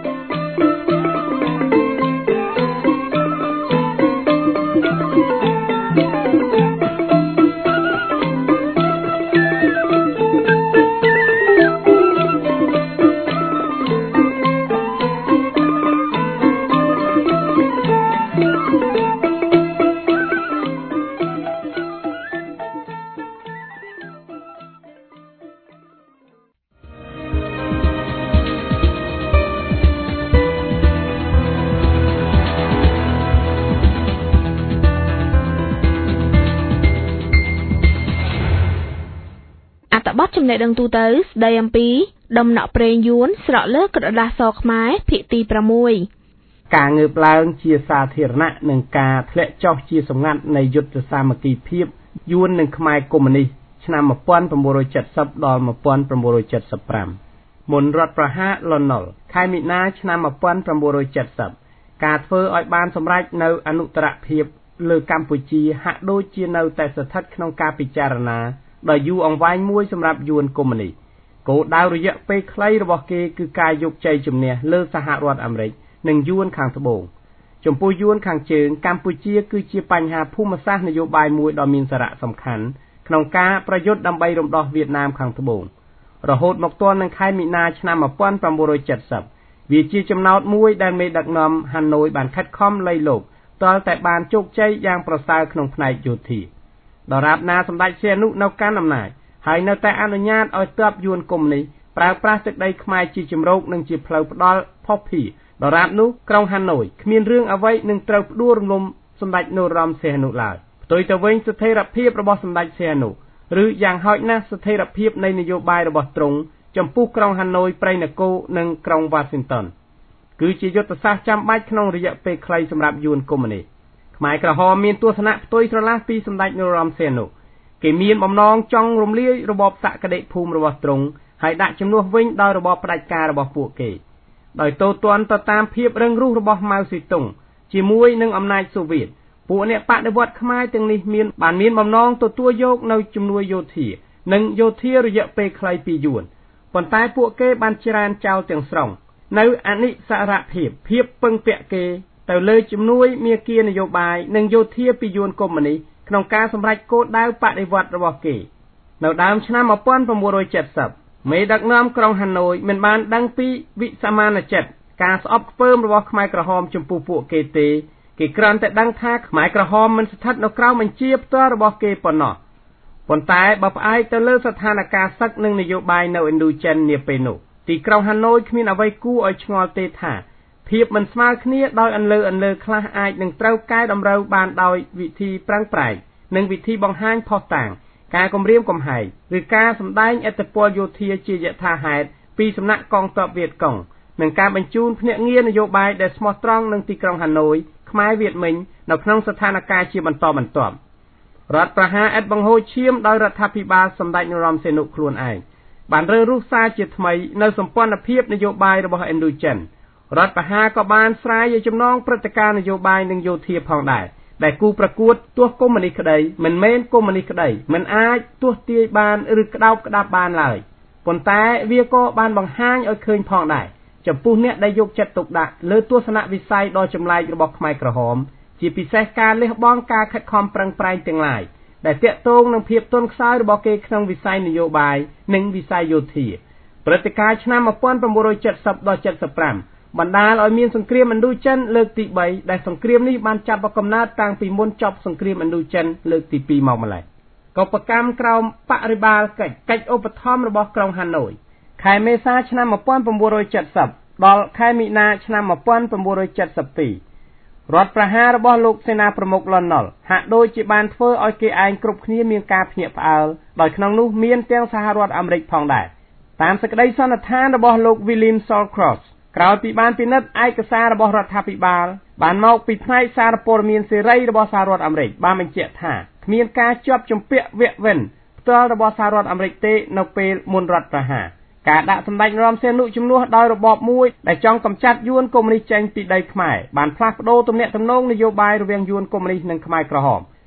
បទចំណេះដឹងទូទៅស្ដីអំពីដំណក់ប្រេងយួនស្រក់លើក្រដាសសខ្មែរភាគទីប្រាំមួយការងើបឡើងជាសាធារណៈនិងការធ្លាក់ចុះជាសម្ងាត់នៃយុទ្ធសាមគ្គីភាពយួននិងខ្មែរកុម្មុយនីសឆ្នាំmột nghìn chín trăm七mươiដល់một nghìn chín trăm七mươi fiveមុនរដ្ឋប្រហារលន់នល់ខែមីនាឆ្នាំmột nghìn chín trăm七mươiការធ្វើឲ្យបានសម្រេចនៅអនុត្តរភាពលើកម្ពុជាហាក់ដូចជានៅតែស្ថិតក្នុងការពិចារណាដោយយូរអង្វែងមួយសម្រាប់យួនកុម្មុយនីសគោលដៅរយៈពេលខ្លីរបស់គេគឺការយកជ័យជំនះលើសហរដ្ឋអាមេរិកនិងយួនខាងត្បូងចំពោះយួនខាងជើងកម្ពុជាគឺជាបញ្ហាភូមិសាស្ត្រនយោបាយមួយដ៏មានសារៈសំខាន់ក្នុងការប្រយុទ្ធដើម្បីរំដោះវៀតណាមខាងត្បូងរហូតមកទល់នឹងខែមីនាឆ្នាំmột nghìn chín trăm七mươiវាជាចំណោទមួយដែលមេដឹកនាំហាណូយបានខិតខំលៃលោកទាល់តែបានជោគជ័យយ៉ាងប្រសើរក្នុងផ្នែកយោធាដរាបណាសម្ដេចសីហនុនៅកាន់អំណាចហើយនៅតែអនុញ្ញាតឲ្យទ័ពយួនកុម្មុយនីសប្រើប្រាស់ទឹកដីខ្មែរជាជំរកនិងជាផ្លូវផ្ដាល់ផុសភីដរាបនោះក្រុងហាណូយគ្មានរឿងអ្វីនឹងត្រូវផ្ដួលរំលំសម្ដេចនរោត្តមសីហនុឡើយផ្ទុយទៅវិញស្ថិរភាពរបស់សម្ដេចសីហនុឬយ៉ាងហោចណាស់ស្ថិរភាពនៃនយោបាយរបស់ទ្រង់ចំពោះក្រុងហាណូយព្រៃនគរនិងក្រុងវ៉ាស៊ីនតោនគឺជាយុទ្ធសាស្ត្រចាំបាច់ក្នុងរយៈពេលខ្លីសម្រាប់យួនកុម្មុយនីសខ្មែរក្រហមមានទស្សនៈផ្ទុយស្រឡះពីសម្ដេចនរោត្តមសីហនុគេមានបំណងចង់រំលាយរបបសក្តិភូមិរបស់ទ្រង់ហើយដាក់ជំនួសវិញដោយរបបផ្ដាច់ការរបស់ពួកគេដោយតូទាន់ទៅតាមភាពរឹងរូសរបស់ម៉ៅសេតុងជាមួយនឹងអំណាចសូវៀតពួកអ្នកបដិវត្តខ្មែរទាំងនេះមានបានមានបំណងទទួលយកនៅជំនួយយោធានិងយោធារយៈពេលខ្លីពីយួនប៉ុន្តែពួកគេបានច្រានចោលទាំងស្រុងនៅអនិស្សរភាពភាពពឹងពាក់គេទៅលើជំនួយមាគ៌ានយោបាយនិងយោធាពីយួនកុម្មុយនីសក្នុងការសម្រេចគោលដៅបដិវត្តរបស់គេនៅដើមឆ្នាំmột nghìn chín trăm七mươiមេដឹកនាំក្រុងហាណូយមិនបានដឹងពីវិសាមានចិត្តការស្អប់ខ្ពើមរបស់ខ្មែរក្រហមចំពោះពួកគេទេគេគ្រាន់តែដឹងថាខ្មែរក្រហមមិនស្ថិតនៅក្រោមបញ្ជាផ្ទាល់របស់គេប៉ុណ្ណោះប៉ុន្តែបើផ្អែកទៅលើស្ថានភាពសឹកនិងនយោបាយនៅឥណ្ឌូចិននាពេលនោះទីក្រុងហាណូយគ្មានអ្វីគួរឲ្យឆ្ងល់ទេថាភាពមិនស្មើគ្នាដោយអន្លើអន្លើខ្លះអាចនឹងត្រូវកែតម្រូវបានដោយវិធីប្រឹងប្រែងនិងវិធីបង្ហាញផុសតាងការគំរាមកំហែងឬការសម្ដែងឥទ្ធិពលយោធាជាយថាហេតុពីសំណាក់កងទ័ពវៀតកុងនិងការបញ្ជូនភ្នាក់ងារនយោបាយដែលស្មោះត្រង់នឹងទីក្រុងហាណូយខ្មែរវៀតមិញនៅក្នុងស្ថានភាពជាបន្តបន្ទាប់រដ្ឋប្រហារឥតបង្ហូរឈាមដោយរដ្ឋាភិបាលសម្ដេចនរោត្តមសីហនុខ្លួនឯងបានរើសរុះសារជាថ្មីនៅសម្ព័ន្ធភាពនយោបាយរបស់ឥណ្ឌូចិនរដ្ឋប្រហារក៏បានស្រាយឲ្យចំណងព្រឹត្តិការណ៍នយោបាយនិងយោធាផងដែរដែលគូប្រកួតទោះកុម្មុយនីសក្តីមិនមែនកុម្មុយនីសក្តីមិនអាចទោះទាយបានឬក្តោបក្តាប់បានឡើយប៉ុន្តែវាក៏បានបង្ហាញឲ្យឃើញផងដែរចំពោះអ្នកដែលយកចិត្តទុកដាក់លើទស្សនវិស័យដ៏ចម្លែករបស់ខ្មែរក្រហមជាពិសេសការលះបង់ការខិតខំប្រឹងប្រែងទាំងឡាយដែលតាក់ទងនឹងភាពទន់ខ្សោយរបស់គេក្នុងវិស័យនយោបាយនិងវិស័យយោធាព្រឹត្តិការណ៍ឆ្នាំmột nghìn chín trăm七mươiដល់75បណ្ដាលឲ្យមានសង្គ្រាមឥណ្ឌូចិនលើកទីបីដែលសង្គ្រាមនេះបានចាប់មកកំណើតតាំងពីមុនចប់សង្គ្រាមឥណ្ឌូចិនលើកទីពីរមកម្ល៉េះកុបកម្មក្រោមបរិបាលកិច្ចកិច្ចឧបត្ថម្ភរបស់ក្រុងហាណូយខែមេសាឆ្នាំmột nghìn chín trăm七mươiដល់ខែមីនាឆ្នាំmột nghìn chín trăm七mươi twoរដ្ឋប្រហាររបស់លោកសេនាប្រមុខលន់នល់ហាក់ដូចជាបានធ្វើឲ្យគេឯងគ្រប់គ្នាមានការភ្ញាក់ផ្អើលដោយក្នុងនោះមានទាំងសហរដ្ឋអាមេរិកផងដែរតាមសេចក្តីសន្និដ្ឋានរបស់លោក William Shawcrossក្រោយពីបានពិនិត្យឯកសាររបស់រដ្ឋាភិបាលបានមកពីផ្នែកសារព័ត៌មានសេរីរបស់សហរដ្ឋអាមេរិកបានបញ្ជាក់ថាគ្មានការជាប់ជំពាក់វាក់វិនផ្ទាល់របស់សហរដ្ឋអាមេរិកទេនៅពេលមុនរដ្ឋប្រហារការដាក់សម្ដេចនរោត្តមសីហនុជំនួសដោយរបបមួយដែលចង់កម្ចាត់យួនកុម្មុយនីសចេញពីដីខ្មែរបានផ្លាស់ប្ដូរទំនាក់ទំនងនយោបាយរវាងយួនកុម្មុយនីសនិងខ្មែរក្រហម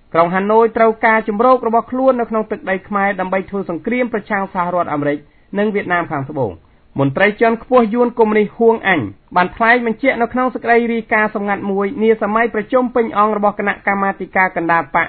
ក្រុងហាណូយត្រូវការជំរករបស់ខ្លួននៅក្នុងទឹកដីខ្មែរដើម្បីធ្វើសង្គ្រាមប្រឆាំងសហរដ្ឋអាមេរិកនិងវៀតណាមខាងត្បូងមន្ត្រីជាន់ខ្ពស់យួនកុម្មុយនីសហួងអញបានថ្លែងបញ្ជាក់នៅក្នុងសេចក្តីរាយការណ៍សម្ងាត់មួយនាសម័យប្រជុំពេញអង្គរបស់គណៈកម្មាធិការកណ្ដាលបក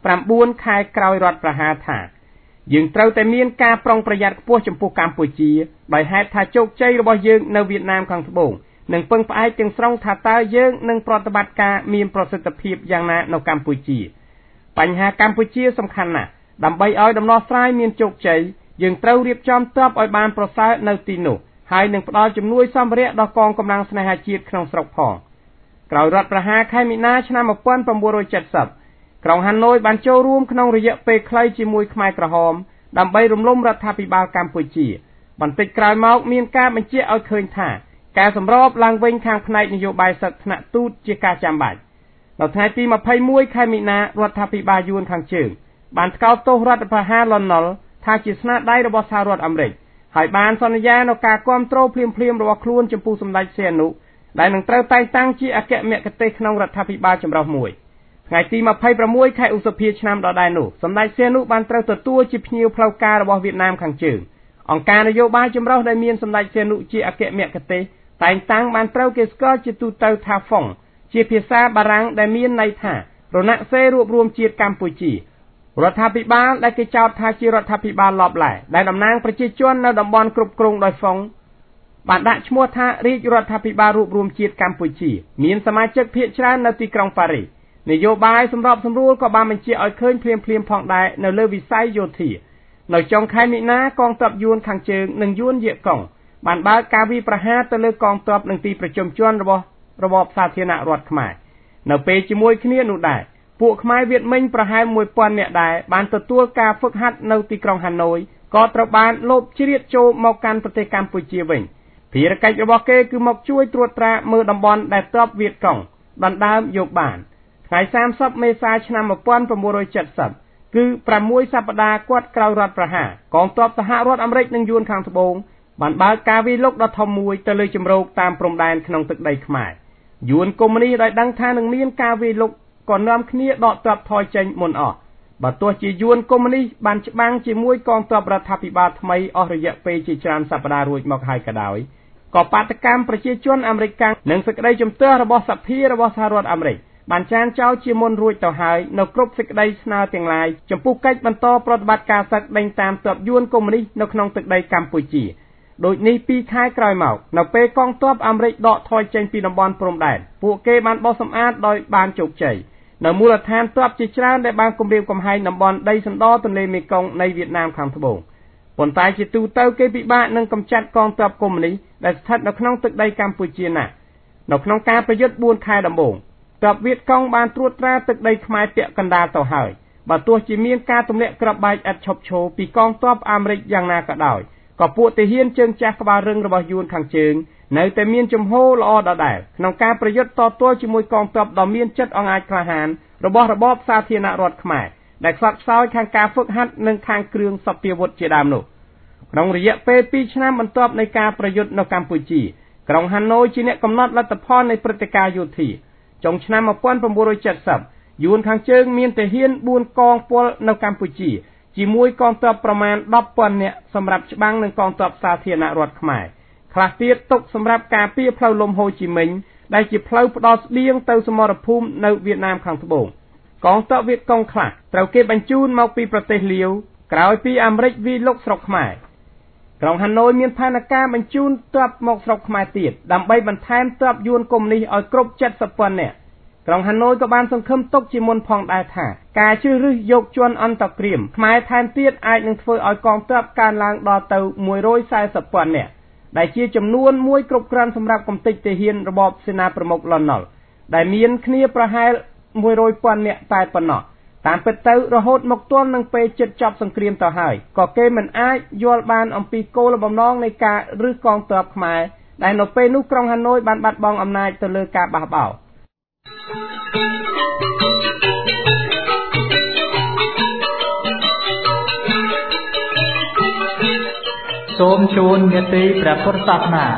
9ខែក្រោយរដ្ឋប្រហារថាយើងត្រូវតែមានការប្រុងប្រយ័ត្នខ្ពស់ចំពោះកម្ពុជាដោយហេតុថាជោគជ័យរបស់យើងនៅវៀតណាមខាងត្បូងនឹងពឹងផ្អែកទាំងស្រុងថាតើយើងនឹងប្រតិបត្តិការមានប្រសិទ្ធភាពយ៉ាងណានៅកម្ពុជាបញ្ហាកម្ពុជាសំខាន់ណាស់ដើម្បីឲ្យដំណោះស្រាយមានជោគជ័យយើងត្រូវរៀបចំទ័ពឲ្យបានប្រសើរនៅទីនោះហើយនឹងផ្ដល់ជំនួយសម្ភារៈដល់កងកម្លាំងស្នេហាជាតិក្នុងស្រុកផងក្រោយរដ្ឋប្រហារខែមីនាឆ្នាំ1970ក្រុងហាណូយបានចូលរួមក្នុងរយៈពេលខ្លីជាមួយខ្មែរក្រហមដើម្បីរំលំរដ្ឋាភិបាលកម្ពុជាបន្តិចក្រោយមកមានការបញ្ជាក់ឲ្យឃើញថាការសម្របឡើងវិញខាងផ្នែកនយោបាយសឹកថ្នាក់ទូតជាការចាំបាច់នៅថ្ងៃទី21ខែមីនារដ្ឋាភិបាលយួនខាងជើងបានថ្កោលទោសរដ្ឋប្រហារលន់នល់ថាជាស្នាដៃរបស់សហរដ្ឋអាមេរិកហើយបានសន្យានៅការគ្រប់គ្រងភ្លាមៗរបស់ខ្លួនចំពោះសម្ដេចសីហនុដែលនឹងត្រូវតែងតាំងជាអគ្គមគ្គុទ្ទេសក៍ក្នុងរដ្ឋាភិបាលចម្រុះមួយថ្ងៃទី26ខែឧសភាឆ្នាំដដែលនោះសម្ដេចសីហនុបានត្រូវទទួលជាភ្ញៀវផ្លូវការរបស់វៀតណាមខាងជើងអង្គការនយោបាយចម្រុះដែលមានសម្ដេចសីហនុជាអគ្គមគ្គុទ្ទេសក៍តែងតាំងបានត្រូវគេស្គាល់ជាទូទៅថាហ្វុងជាភាសាបារាំងដែលមានន័យថារណសិរ្សរួបរวมជាតិកម្ពុជារដ្ឋាភិបាលដែលគេចោទថាជារដ្ឋាភិបាលឡបឡែដែលតំណាងប្រជាជននៅតំបន់គ្រប់គ្រងដោយហ្វុងបានដាក់ឈ្មោះថារាជរដ្ឋាភិបាលរួបរวมជាតិកម្ពុជាមានសមាជិកភាគច្រើននៅទីក្រុងប៉ារីសនយោបាយសម្របសម្រួលក៏បានបញ្ជាឲ្យឃើញភ្លាមៗផងដែរនៅលើវិស័យយោធានៅចុងខែមីនាកងទ័ពយួនខាងជើងនិងយួនយៀកុងបានបើកការវាយប្រហារទៅលើកងទ័ពនិងទីប្រជុំជនរបស់របបសាធារណរដ្ឋខ្មែរនៅពេលជាមួយគ្នានោះដែរពួកខ្មែរវៀតមិញប្រហែលមួយពាន់នាក់ដែរបានទទួលការហ្វឹកហាត់នៅទីក្រុងហាណូយក៏ត្រូវបានលបជ្រៀតចូលមកកាន់ប្រទេសកម្ពុជាវិញភារកិច្ចរបស់គេគឺមកជួយត្រួតត្រាមើលតំបន់ដែលទ័ពវៀតកុងដណ្ដើមយកបានថ្ងៃសាមសិបមេសាឆ្នាំ1970គឺ6សប្តាហ៍គាត់ក្រោយរដ្ឋប្រហារកងទ័ពសហរដ្ឋអាមេរិកនិងយួនខាងត្បូងបានបើកការវាយលុកដ៏ធំមួយទៅលើជំរកតាមព្រំដែនក្នុងទឹកដីខ្មែរយួនកុម្មុយនីដែលដឹងថានឹងមានការវាយលុកក៏នាំគ្នាដកទ័ពថយចេញមុនអស់បើទោះជាយួនកុម្មុយនីបានច្បាំងជាមួយកងទ័ពរដ្ឋាភិបាលថ្មីអស់រយៈពេលជាច្រើនសប្តាហ៍រួចមកហើយក៏ដោយក៏បាតកម្មប្រជាជនអាមេរិកកាំងនិងសេចក្តីជំទាស់របស់សភារបស់សហរដ្ឋអាមេរិកបានចានចោលជាមុនរួចទៅហើយនៅគ្រប់សេចក្តីស្នើទាំងឡាយចំពោះកិច្ចបន្តប្រតិបត្តិការសឹកដេញតាមទ័ពយួនកុម្មុយនីនៅក្នុងទឹកដីកម្ពុជាដូចនេះពីរខែក្រោយមកនៅពេលកងទ័ពអាមេរិកដកថយចេញពីតំបន់ព្រំដែនពួកគេបានបោះសម្អាតដោយបានជោគជ័យនៅមូលដ្ឋានទ័ពជាច្រើនដែលបានគំរាមកំហែងតំបន់ដីសណ្ដទន្លេមេគង្គនៃវៀតណាមខាងត្បូងប៉ុន្តែជាទូទៅគេពិបាកនឹងកម្ចាត់កងទ័ពកុម្មុយនីដែលស្ថិតនៅក្នុងទឹកដីកម្ពុជាណាស់នៅក្នុងការប្រយុទ្ធបួនខែដំបូងទ័ពវៀតកុងបានត្រួតត្រាទឹកដីខ្មែរពាក់កណ្ដាលទៅហើយបើទោះជាមានការទម្លាក់គ្រាប់បែកឥតឈប់ឈរពីកងទ័ពអាមេរិកយ៉ាងណាក៏ដោយក៏ពួកទាហានជើងចាស់ក្បាលរឹងរបស់យួនខាងជើងនៅតែមានជំហរល្អដដែលក្នុងការប្រយុទ្ធតទល់ជាមួយកងទ័ពដ៏មានចិត្តអង្អាចក្លាហានរបស់របបសាធារណរដ្ឋខ្មែរដែលខ្សត់ខ្សោយខាងការហ្វឹកហាត់និងខាងគ្រឿងសព្វាវុធជាដើមនោះក្នុងរយៈពេលពីរឆ្នាំបន្ទាប់នៃការប្រយុទ្ធនៅកម្ពុជាក្រុងហាណូយជាអ្នកកំណត់លទ្ធផលនៃព្រឹត្តិការណ៍យោធាចុងឆ្នាំ1970យួនខាងជើងមានទាហានបួនកងពលនៅកម្ពុជាជាមួយកងទ័ពប្រមាណដប់ពាន់នាក់សម្រាប់ច្បាំងនឹងកងទ័ពសាធារណរដ្ឋខ្មែរខ្លះទៀតទុកសម្រាប់ការពារផ្លូវលំហូជីមិញដែលជាផ្លូវផ្ដោតស្បៀងទៅសមរភូមិនៅវៀតណាមខាងត្បូងកងទ័ពវៀតកុងខ្លះត្រូវគេបញ្ជូនមកពីប្រទេសលាវក្រោយពីអាមេរិកវាយលុកស្រុកខ្មែរក្រុងហាណូយមានផែនការបញ្ជូនទ័ពមកស្រុកខ្មែរទៀតដើម្បីបន្ថែមទ័ពយួនកុម្មុយនីឲ្យគ្រប់70ពាន់នាក់ក្រុងហាណូយក៏បានសង្ឃឹមទុកជាមុនផងដែរថាការជ្រើសរើសយកជនអន្តរក្រិមខ្មែរថែមទៀតអាចនឹងធ្វើឲ្យកងទ័ពកើនឡើងដល់ទៅមួយរយសែសិបពាន់នាក់ដែលជាចំនួនមួយគ្រប់គ្រាន់សម្រាប់កំទេចទាហានរបបសេនាប្រមុខលន់នល់ដែលមានគ្នាប្រហែលមួយរយពាន់នាក់តែប៉ុណ្ណោះតាមពិតទៅរហូតមកទល់នឹងពេលជិតចប់សង្គ្រាមទៅហើយក៏គេមិនអាចយល់បានអំពីគោលបំណងនៃការរើសកងទ័ពខ្មែរដែលនៅពេលនោះក្រុងហាណូយបានបាត់បង់អំណាចទៅលើការបះបោរសូមជូនមេត្រីព្រះពុទ្ធសាសនា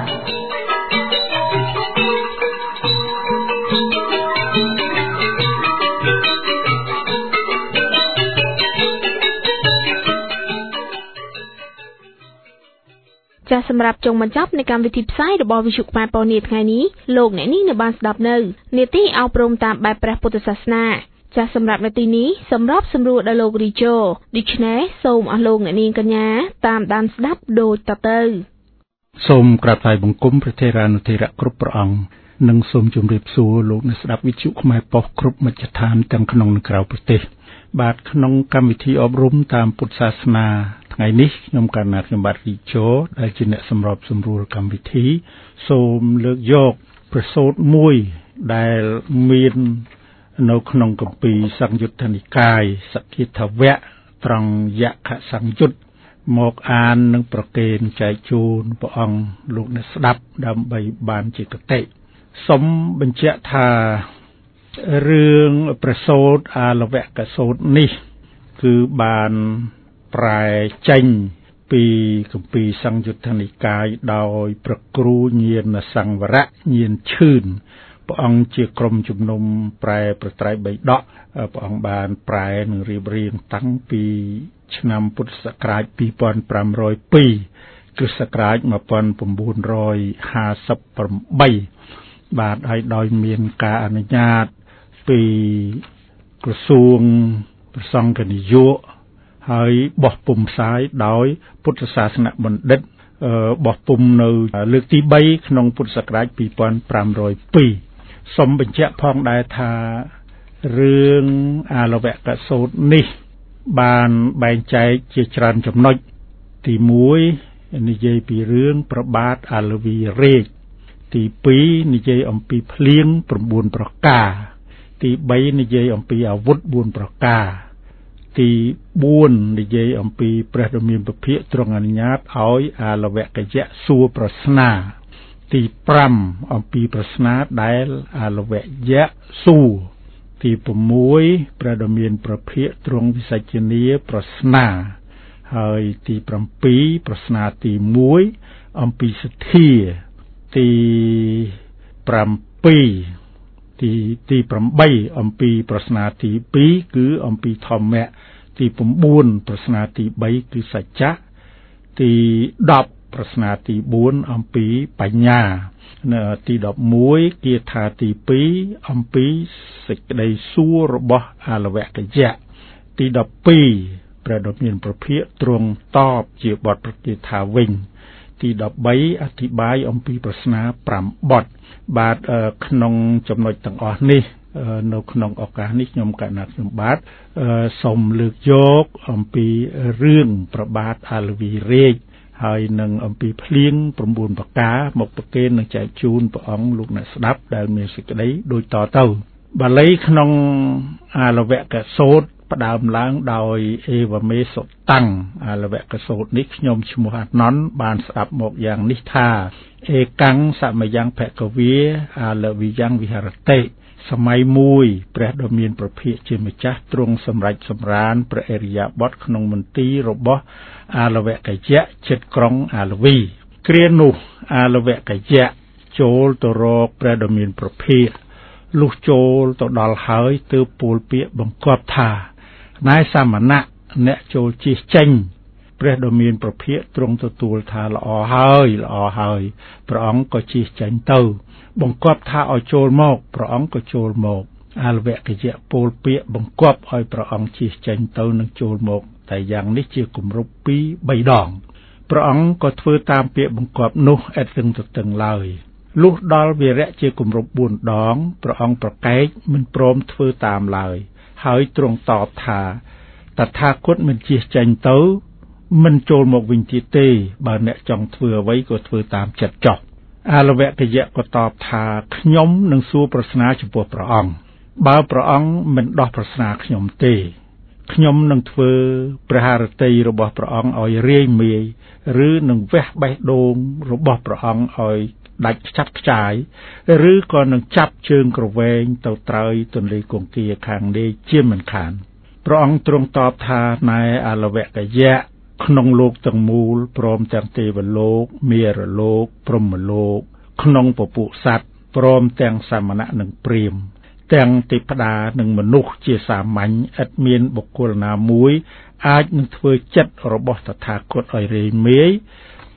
ចាសសម្រាប់ចុងបញ្ចប់នៃកម្មវិធីផ្សាយរបស់វិទ្យុខ្មែរប៉ុននេះថ្ងៃនេះលោកអ្នកនាងនៅបានស្ដាប់នៅនាទីអប់រំតាមបែបព្រះពុទ្ធសាសនាចាសសម្រាប់នាទីនេះសម្រាប់សម្រួលដល់លោករីជូដូច្នេះសូមអស់លោកអ្នកនាងកញ្ញាតាមដានស្ដាប់ដូចតទៅសូមក្រាបថ្វាយបង្គំព្រះថេរានុថេរៈគ្រប់ព្រះអង្គនិងសូមជម្រាបសួរលោកអ្នកស្ដាប់វិទ្យុខ្មែរប៉ុស្តិ៍គ្រប់មជ្ឈដ្ឋានទាំងក្នុងនិងក្រៅប្រទេសបាទក្នុងកម្មវិធីអប់រំតាមពុទ្ធសាសនាថ្ងៃនេះខ្ញុំកណ្ណាខ្ញុំបាទរីជូដែលជាអ្នកសម្របសម្រួលកម្មវិធីសូមលើកយកប្រសូតមួយដែលមាននៅក្នុងគម្ពីរសង្យុត្តនិកាយសក្កិថវៈត្រង់យក្ខសង្យុត្តមកអាននិងប្រកេនចែកជូនព្រះអង្គលោកអ្នកស្ដាប់ដើម្បីបានជាគតិសូមបញ្ជាក់ថារឿងប្រសូតអាលវកសូតនេះគឺបានប្រែចេញពីគម្ពីរសង្យុត្តនិកាយដោយព្រះគ្រូញាណសង្វរៈញាណឈឿនព្រះអង្គជាក្រុមជំនុំប្រែប្រត្រៃបិដកព្រះអង្គបានប្រែនិងរៀបរៀងតាំងពីឆ្នាំពុទ្ធសករាជពីរពាន់ប្រាំរយពីរគ្រិស្តសករាជmột nghìn chín trămห้าสิบแปดបាទហើយដោយមានការអនុញ្ញាតពីក្រសួងប្រសង្គនិយោគហើយបោះពុម្ពផ្សាយដោយពុទ្ធសាសនបណ្ឌិតបោះពុម្ពនៅលើកទីបីក្នុងពុទ្ធសករាជពីរពាន់ប្រាំរយពីរសូមបញ្ជាក់ផងដែរថារឿងអាលវកសូតនេះបានបែងចែកជាច្រើនចំណុចទីមួយនិយាយពីរឿងប្របាទអាលវីរេជទីពីរនិយាយអំពីភ្លៀង៩ប្រការទីបីនិយាយអំពីអាវុធបួនប្រការទីបួននិយាយអំពីព្រះដ៏មានពភៈទ្រង់អនុញ្ញាតឲ្យអាលវកយៈសួរប្រស្នាទីប្រាំអំពីប្រស្នាដែលអាលវយៈសួរទី៦ព្រះដ៏មានពភៈទ្រង់វិសាចនាប្រស្នាហើយទីប្រាំពីរប្រស្នាទីមួយអំពីសទ្ធាទីប្រាំពីរទីទីប្រាំបីអំពីប្រស្នាទីពីរគឺអំពីធម្មៈទី៩ប្រស្នាទីបីគឺសច្ចៈទីដប់ប្រស្នាទីបួនអំពីបញ្ញានៅទីដប់មួយគាថាទីពីរអំពីសេចក្តីសួររបស់អាលវកយៈទីដប់ពីរព្រះដ៏មានពភៈទ្រង់តបជាបទប្រគាថាវិញទីដប់បីអធិប្បាយអំពីប្រស្នាប្រាំបទបាទក្នុងចំណុចទាំងអស់នេះនៅក្នុងឱកាសនេះខ្ញុំកណ្ណាខ្ញុំបាទសូមលើកយកអំពីរឿងប្របាទអាលវីរេជហើយនឹងអំពីភ្លៀង៩ប្រការមកប្រកេននឹងចែកជូនព្រះអង្គលោកអ្នកស្ដាប់ដែលមានសេចក្តីដូចតទៅបាលីក្នុងអាលវកសូតផ្ដើមឡើងដោយអេវមេសុតាំងអាលវកសូតនេះខ្ញុំឈ្មោះអាណន់បានស្ដាប់មកយ៉ាងនេះថាអេកាំងសមយ៉ាងភគវាអាលវិយ៉ាងវិហរតិសម័យមួយព្រះដ៏មានព្រះភិក្ខជាម្ចាស់ទ្រង់សម្រេចសម្រានព្រះអរិយាបថក្នុងមន្ទីររបស់អាលវកយៈជិតក្រុងអាលវីគ្រានោះអាលវកយៈចូលទៅរកព្រះដ៏មានព្រះភិក្ខលុះចូលទៅដល់ហើយទើបពោលពាក្យបង្គាប់ថាណែសាមណៈអ្នកចូលជិះចេញព្រះដ៏មានព្រះភិក្ខទ្រង់ទទួលថាល្អហើយល្អហើយព្រះអង្គក៏ជិះចេញទៅបង្គាប់ថាឲ្យចូលមកព្រះអង្គក៏ចូលមកអាលវកយៈពោលពាក្យបង្គាប់ឲ្យព្រះអង្គជិះចេញទៅនិងចូលមកតែយ៉ាងនេះជាគម្រប់ពីរបីដងព្រះអង្គក៏ធ្វើតាមពាក្យបង្គាប់នោះឥតរឹងទទឹងឡើយលុះដល់វារៈជាគម្រប់បួនដងព្រះអង្គប្រកែកមិនព្រមធ្វើតាមឡើយហើយទ្រង់តបថាតថាគតមិនជិះចេញទៅមិនចូលមកវិញទៀតទេបើអ្នកចង់ធ្វើអ្វីក៏ធ្វើតាមចិត្តចុះអាលវកយៈក៏តបថាខ្ញុំនឹងសួរប្រស្នាចំពោះព្រះអង្គបើព្រះអង្គមិនដោះប្រស្នាខ្ញុំទេខ្ញុំនឹងធ្វើព្រះハរតីរបស់ព្រះអង្គឲ្យរាយមាយឬនឹងវះបេះដូងរបស់ព្រះអង្គឲ្យដាច់ខ្ចាត់ខ្ចាយឬក៏នឹងចាប់ជើងក្រវែងទៅត្រើយទន្លេគង្គាខាងនេះជាមិនខានព្រះអង្គទ្រង់តបថាណែអាលវកយៈក្នុងលោកទាំងមូលព្រមទាំងទេវលោកមារលោកព្រហ្មលោកក្នុងពពួកសត្វព្រមទាំងសាមណៈនិងព្រាហ្មណ៍ទាំងទេព្តានិងមនុស្សជាសាមញ្ញឥតមានបុគ្គលណាមួយអាចនឹងធ្វើចិត្តរបស់តថាគតឲ្យរាយមាយ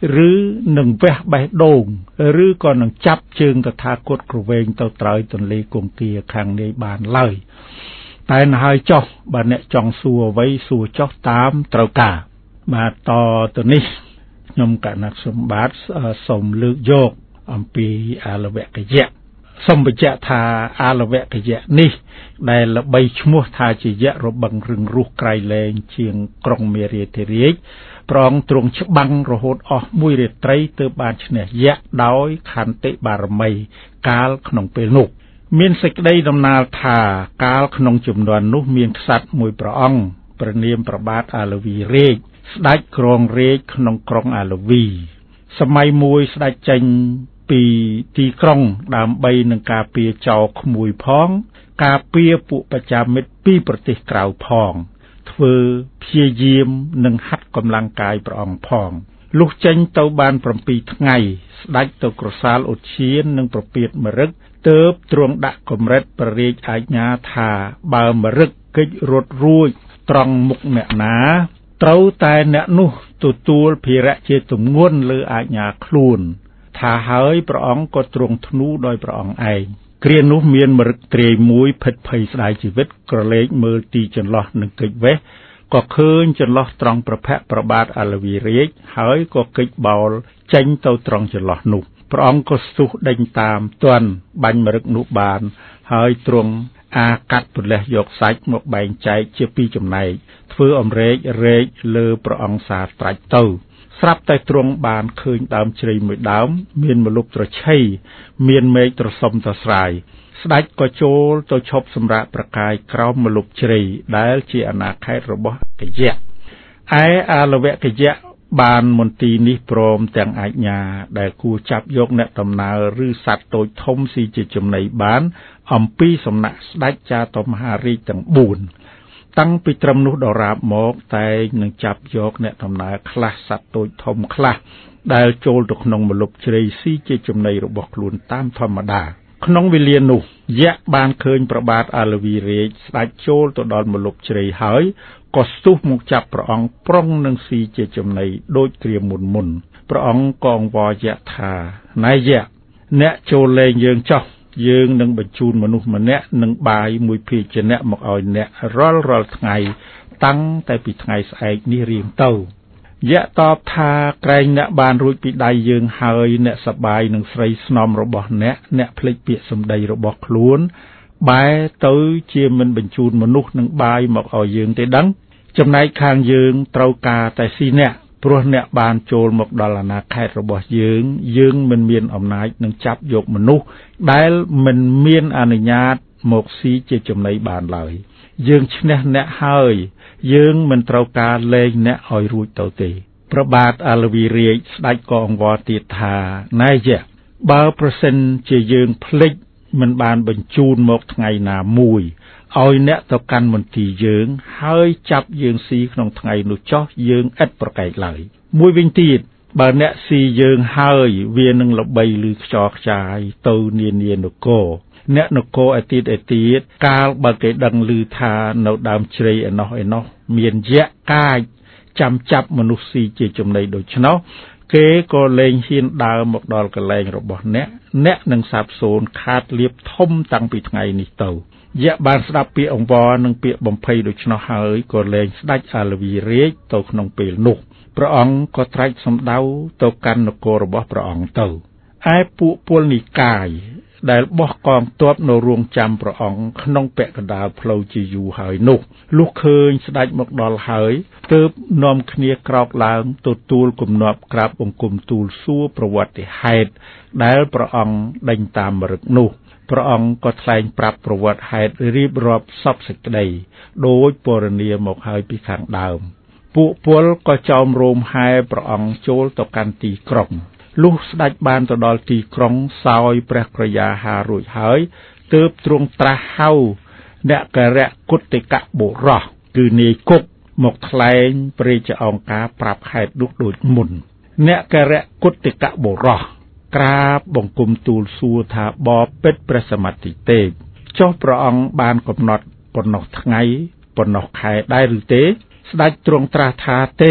ឬនឹងវះបេះដូងឬក៏នឹងចាប់ជើងតថាគតក្រវែងទៅត្រើយទន្លេគង្គាខាងនេះបានឡើយតែណហើយចុះបើអ្នកចង់សួរអ្វីសួរចុះតាមត្រូវការបាទតទៅនេះខ្ញុំកណត់សម្បត្តិសូមលើកយកអំពីអាលវកយៈសូមបញ្ជាក់ថាអាលវកយៈនេះដែលល្បីឈ្មោះថាជាយៈរបឹងរឹងរូសក្រៃលែងជាងក្រុងមេរាធិរាជប្រងទ្រង់ច្បាំងរហូតអស់មួយរាត្រីទើបបានឈ្នះយៈដោយខន្តិបារមីកាលក្នុងពេលនោះមានសេចក្តីដំណាលថាកាលក្នុងជំនាន់នោះមានក្សត្រមួយព្រះអង្គព្រះនាមព្រះបាទអាលវីរាជស្ដេចគ្រងរាជក្នុងក្រុងអាលវីសម័យមួយស្ដេចចេញពីទីក្រុងដើម្បីនឹងការពារចោរក្មួយផងការពារពួកប្រជាមិត្តពីប្រទេសក្រៅផងធ្វើព្យាយាមនឹងហាត់កម្លាំងកាយព្រះអង្គផងលុះចេញទៅបាន7ថ្ងៃស្ដេចទៅក្រសាលឧទ្យាននិងប្រពាតមរឹកទើបទ្រង់ដាក់កម្រិតព្រះរាជអាជ្ញាថាបើមរឹកកិច្ចរត់រួចត្រង់មុខអ្នកណាត្រូវតែអ្នកនោះទទួលភារៈជាទម្ងន់លើអាជ្ញាខ្លួនថាហើយព្រះអង្គក៏ទ្រង់ធ្នូដោយព្រះអង្គឯងគ្រានោះមានមរឹកទ្រាយមួយភិតភ័យស្ដាយជីវិតក្រឡេកមើលទីចន្លោះនឹងកិច្ចវេះក៏ឃើញចន្លោះត្រង់ប្រភៈព្រះបាទអាលវីរាជហើយក៏កិច្ចបោលចេញទៅត្រង់ចន្លោះនោះព្រះអង្គក៏ស្ទុះដេញតាមទាន់បាញ់មរឹកនោះបានហើយទ្រង់អាកាត់ពលះយកសាច់មកបែងចែកជាពីរចំណែកធ្វើអំរែករែកលើព្រះអង្គសាត្រាច់ទៅស្រាប់តែទ្រង់បានឃើញដើមជ្រៃមួយដើមមានម្លប់ត្រឆៃមានមេឃត្រសុំត្រស្រាយស្ដេចក៏ចូលទៅឈប់សម្រាកប្រកាយក្រោមម្លប់ជ្រៃដែលជាអាណាខេត្តរបស់កយៈឯអាលវកយៈបានមន្ទីរនេះព្រមទាំងអាជ្ញាដែលគួរចាប់យកអ្នកដំណើរឬសត្វតូចធំស៊ីជាចំណីបានអំពីសំណាក់ស្ដេចចាតុមហារាជទាំងបួនតាំងពីត្រឹមនោះដរាបមកតែនឹងចាប់យកអ្នកដំណើរខ្លះសត្វតូចធំខ្លះដែលចូលទៅក្នុងម្លប់ជ្រៃស៊ីជាចំណីរបស់ខ្លួនតាមធម្មតាក្នុងវេលានោះយៈបានឃើញព្រះបាទអាលវីរាជស្ដេចចូលទៅដល់ម្លប់ជ្រៃហើយក៏ស្ទុះមកចាប់ព្រះអង្គប្រុងនឹងស៊ីជាចំណីដូចគ្រាមុនមុនព្រះអង្គក៏អង្វរយៈថាណែយៈអ្នកចូលលែងយើងចោះយើងនឹងបញ្ជូនមនុស្សម្នាក់នឹងបាយមួយភាជៈមកឲ្យអ្នករាល់រាល់ថ្ងៃតាំងតែពីថ្ងៃស្អែកនេះរៀងទៅយៈតបថាក្រែងអ្នកបានរួចពីដៃយើងហើយអ្នកសប្បាយនឹងស្រីស្នំរបស់អ្នកអ្នកភ្លេចពាក្យសម្ដីរបស់ខ្លួនបែរទៅជាមិនបញ្ជូនមនុស្សនឹងបាយមកឲ្យយើងទេដឹងចំណែកខាងយើងត្រូវការតែស៊ីអ្នកព្រោះអ្នកបានចូលមកដល់អាណាខេត្តរបស់យើងយើងមិនមានអំណាចនឹងចាប់យកមនុស្សដែលមិនមានអនុញ្ញាតមកស៊ីជាចំណីបានឡើយយើងឈ្នះអ្នកហើយយើងមិនត្រូវការលែងអ្នកឲ្យរួចទៅទេព្រះបាទអាលវីរាជស្ដេចក៏អង្វរទៀតថាណែយៈបើប្រសិនជាយើងភ្លេចមិនបានបញ្ជូនមកថ្ងៃណាមួយឲ្យអ្នកទៅកាន់មន្ទីរយើងហើយចាប់យើងស៊ីក្នុងថ្ងៃនោះចោះយើងឥតប្រកែកឡើយមួយវិញទៀតបើអ្នកស៊ីយើងហើយវានឹងល្បីឮខ្យល់ខ្ចាយទៅនានានគរអ្នកនគរឯទៀតឯទៀតកាលបើគេដឹងឮថានៅដើមជ្រៃឯណោះឯណោះមានយៈកាចចាំចាប់មនុស្សស៊ីជាចំណីដូច្នោះគេក៏លែងហ៊ានដើរមកដល់កន្លែងរបស់អ្នកអ្នកនឹងសាបសូន្យខាតលៀបធំតាំងពីថ្ងៃនេះទៅយៈបានស្ដាប់ពាក្យអង្វរនិងពាក្យបំភ័យដូច្នោះហើយក៏លែងស្ដេចអាលវីរាជទៅក្នុងពេលនោះព្រះអង្គក៏ត្រាច់សម្ដៅទៅកាន់នគររបស់ព្រះអង្គទៅឯពួកពលនិកាយដែលបោះកងទ័ពនៅរងចាំព្រះអង្គក្នុងពាក់កណ្ដាលផ្លូវជាយូរហើយនោះលុះឃើញស្ដេចមកដល់ហើយទើបនាំគ្នាក្រោកឡើងទទួលគំនាប់ក្រាបបង្គំទូលសួរប្រវត្តិហេតុដែលព្រះអង្គដេញតាមមរឹកនោះព្រះអង្គក៏ថ្លែងប្រាប់ប្រវត្តិហេតុរៀបរាប់សពសេចក្តីដោយពរនាមកហើយពីខាងដើមពួកពលក៏ចោមរោមហែព្រះអង្គចូលទៅកាន់ទីក្រុងលុះស្ដេចបានទៅដល់ទីក្រុងសោយព្រះក្រយាហារួចហើយទើបទ្រង់ត្រាស់ហៅអ្នកករៈគុតិកៈបុរសគឺនាយគុកមកថ្លែងព្រះរាជអង្ការប្រាប់ហេតុនោះដូចមុនអ្នកករៈគុតិកៈបុរសក្រាបបង្គំទូលសួរថាបបិទ្ធព្រះសមត្ថិទេពចុះព្រះអង្គបានកំណត់ប៉ុណ្ណោះថ្ងៃប៉ុណ្ណោះខែដែរឬទេស្ដេចទ្រង់ត្រាស់ថាទេ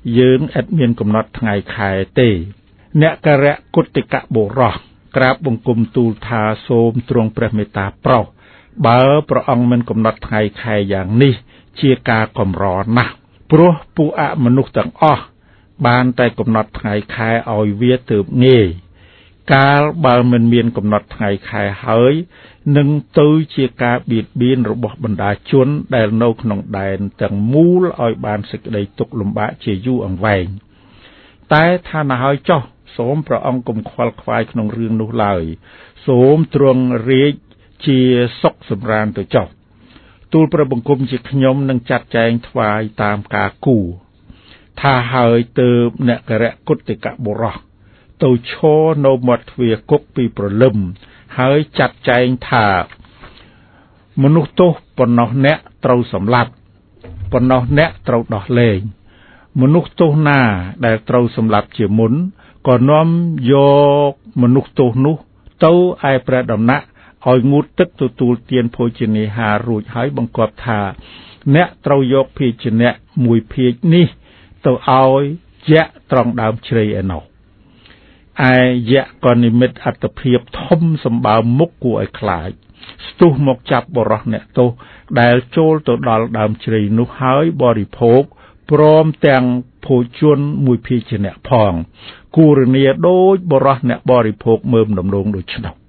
យើងឥតមានកំណត់ថ្ងៃខែទេអ្នកករៈគុតិកៈបុរសក្រាបបង្គំទូលថាសូមទ្រង់ព្រះមេត្តាប្រោសបើព្រះអង្គមិនកំណត់ថ្ងៃខែយ៉ាងនេះជាការកម្រណាស់ព្រោះពួកអមនុស្សទាំងអស់បានតែកំណត់ថ្ងៃខែឲ្យវាទើបងាយកាលបើមិនមានកំណត់ថ្ងៃខែហើយនឹងទៅជាការបៀតបៀនរបស់បណ្ដាជនដែលនៅក្នុងដែនទាំងមូលឲ្យបានសេចក្តីទុក្ខលំបាកជាយូរអង្វែងតែថាណាហើយចុះសូមព្រះអង្គកុំខ្វល់ខ្វាយក្នុងរឿងនោះឡើយសូមទ្រង់រាជជាសុខសម្រានទៅចុះទូលព្រះបង្គំជាខ្ញុំនឹងចាត់ចែងថ្វាយតាមការគូថាហើយទើបអ្នកករៈគុតិកៈបុរសទៅឈរនៅមាត់ទ្វារគុកពីព្រលឹមហើយចាត់ចែងថាមនុស្សទោសប៉ុណ្ណោះអ្នកត្រូវសម្លាប់ប៉ុណ្ណោះអ្នកត្រូវដោះលែងមនុស្សទោសណាដែលត្រូវសម្លាប់ជាមុនក៏នាំយកមនុស្សទោសនោះទៅឯព្រះដំណាក់ឲ្យងូតទឹកទទួលទានភោជនាហាររួចហើយបង្គាប់ថាអ្នកត្រូវយកភាជៈមួយភាជនេះទៅឲ្យយៈត្រង់ដើមជ្រៃឯណោះឯយៈក៏និមិត្តអត្តភាពធំសម្បើមមុខគួរឲ្យខ្លាចស្ទុះមកចាប់បរោះអ្នកទោសដែលចូលទៅដល់ដើមជ្រៃនោះហើយបរិភោគព្រមទាំងភោជនមួយភាជៈផងគូរនីដូចបរោះអ្នកបរិភោគមើមដំឡូងដូច្នោះ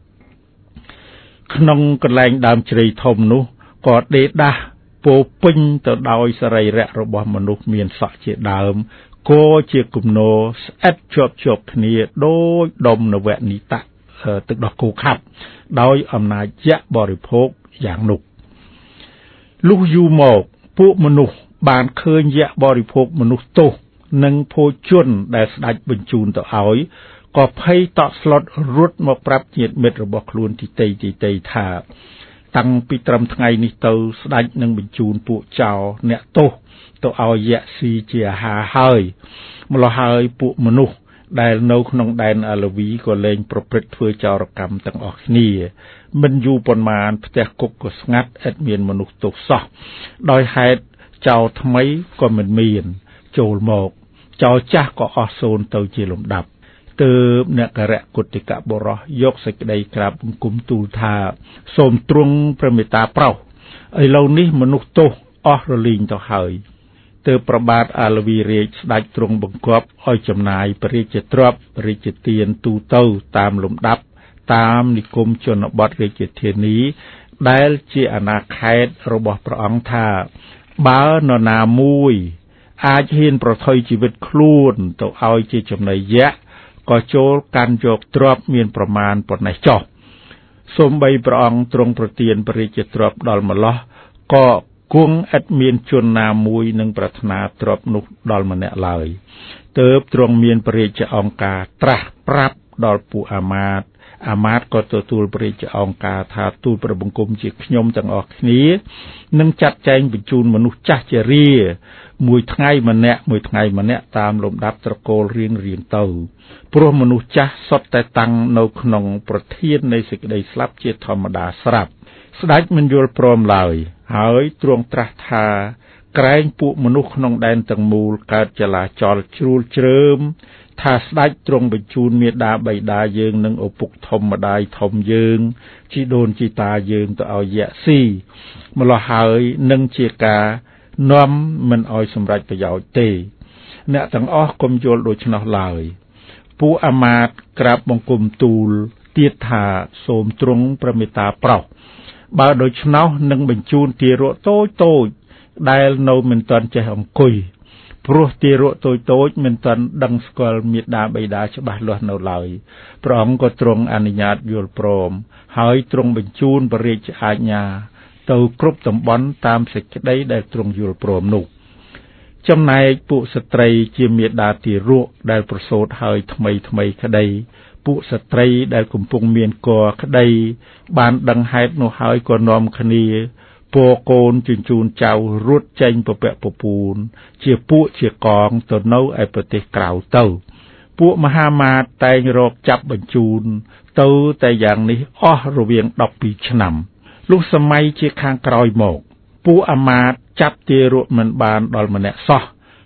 ក្នុងកន្លែងដើមជ្រៃធំនោះក៏ដេដាស់ពោពេញទៅដោយសរីរៈរបស់មនុស្សមានសក់ជាដើមក៏ជាគំនរស្អិតជាប់ជាប់គ្នាដូចដុំនវនិតៈទឹកដោះគោខាប់ដោយអំណាចយៈបរិភោគយ៉ាងនោះលុះយូរមកពួកមនុស្សបានឃើញយៈបរិភោគមនុស្សទោសនិងភោជនដែលស្ដេចបញ្ជូនទៅឲ្យក៏ភ័យតក់ស្លុតរត់មកប្រាប់ញាតិមិត្តរបស់ខ្លួនទីតីទីតីថាតាំងពីត្រឹមថ្ងៃនេះទៅស្ដេចនឹងបញ្ជូនពួកចៅអ្នកទោសទៅឲ្យយៈស៊ីជាអាហារហើយម្ល៉េះហើយពួកមនុស្សដែលនៅក្នុងដែនអាឡវីក៏លែងប្រព្រឹត្តធ្វើចោរកម្មទាំងអស់គ្នាមិនយូរប៉ុន្មានផ្ទះគុកក៏ស្ងាត់ឥតមានមនុស្សទោសសោះដោយហេតុចៅថ្មីក៏មិនមានចូលមកចៅចាស់ក៏អស់សូន្យទៅជាលំដាប់ទើបអ្នកករៈគុតិកៈបុរសយកសេចក្តីក្រាបបង្គំទូលថាសូមទ្រង់ព្រះមេត្តាប្រោសឥឡូវនេះមនុស្សទោសអស់រលីងទៅហើយទើបប្របាទអាឡវីរាជស្ដេចទ្រង់បង្គាប់ឲ្យចំណាយព្រះរាជទ្រព្យរាជទានទូទៅតាមលំដាប់តាមនិគមជនបទរាជធានីដែលជាអាណាខេត្តរបស់ព្រះអង្គថាបើនរណាមួយអាចហ៊ានប្រថុយជីវិតខ្លួនទៅឲ្យជាចំណីយៈក៏ចូលកាន់យកទ្រព្យមានប្រមាណប៉ុណ្ណេះចុះសូម្បីព្រះអង្គទ្រង់ប្រទានព្រះរាជទ្រព្យដល់ម្លោះក៏គង់ឥតមានជនណាមួយនឹងប្រាថ្នាទ្រព្យនោះដល់ម្នាក់ឡើយទើបទ្រង់មានព្រះរាជអង្គការត្រាស់ប្រាប់ដល់ពួកអាមាត្យអាមាត្យក៏ទទួលព្រះរាជអង្គការថាទូលព្រះបង្គំជាខ្ញុំទាំងអស់គ្នានឹងចាត់ចែងបញ្ជូនមនុស្សចាស់ជរាមួយថ្ងៃម្នាក់មួយថ្ងៃម្នាក់តាមលំដាប់ត្រកូលរៀងរៀងទៅព្រោះមនុស្សចាស់សុទ្ធតែតាំងនៅក្នុងប្រធាននៃសេចក្តីស្លាប់ជាធម្មតាស្រាប់ស្ដេចមិនយល់ព្រមឡើយហើយទ្រង់ត្រាស់ថាក្រែងពួកមនុស្សក្នុងដែនទាំងមូលកើតចលាចលជ្រួលជ្រើមថាស្ដេចទ្រង់បញ្ជូនមាតាបិតាយើងនិងឪពុកធំម្ដាយធំយើងជីដូនជីតាយើងទៅឲ្យយៈស៊ីម្ល៉េះហើយនឹងជាការនាំមិនឲ្យសម្រេចប្រយោជន៍ទេអ្នកទាំងអស់កុំយល់ដូច្នោះឡើយពួកអាមាត្យក្រាបបង្គំទូលទៀតថាសូមទ្រង់ព្រះមេត្តាប្រោសបើដូច្នោះនឹងបញ្ជូនទារកតូចតូចដែលនៅមិនទាន់ចេះអង្គុយព្រោះទារកតូចតូចមិនទាន់ដឹងស្គាល់មាតាបិតាច្បាស់លាស់នៅឡើយព្រះអង្គក៏ទ្រង់អនុញ្ញាតយល់ព្រមហើយទ្រង់បញ្ជូនព្រះរាជអាជ្ញាទៅគ្រប់តំបន់តាមសេចក្តីដែលទ្រង់យល់ព្រមនោះចំណែកពួកស្ត្រីជាមាតាទារកដែលប្រសូតហើយថ្មីថ្មីក្តីពួកស្ត្រីដែលកំពុងមានគភ៌ក្តីបានដឹងហេតុនោះហើយក៏នាំគ្នាពរកូនជញ្ជូនចៅរត់ចេញពពាក់ពពូនជាពួកជាកងទៅនៅឯប្រទេសក្រៅទៅពួកមហាមាត្រតែងរកចាប់បញ្ជូនទៅតែយ៉ាងនេះអស់រវាងដប់ពីរឆ្នាំលុះសម័យជាខាងក្រោយមកពួកអាមាត្យចាប់ទារកមិនបានដល់ម្នាក់សោះ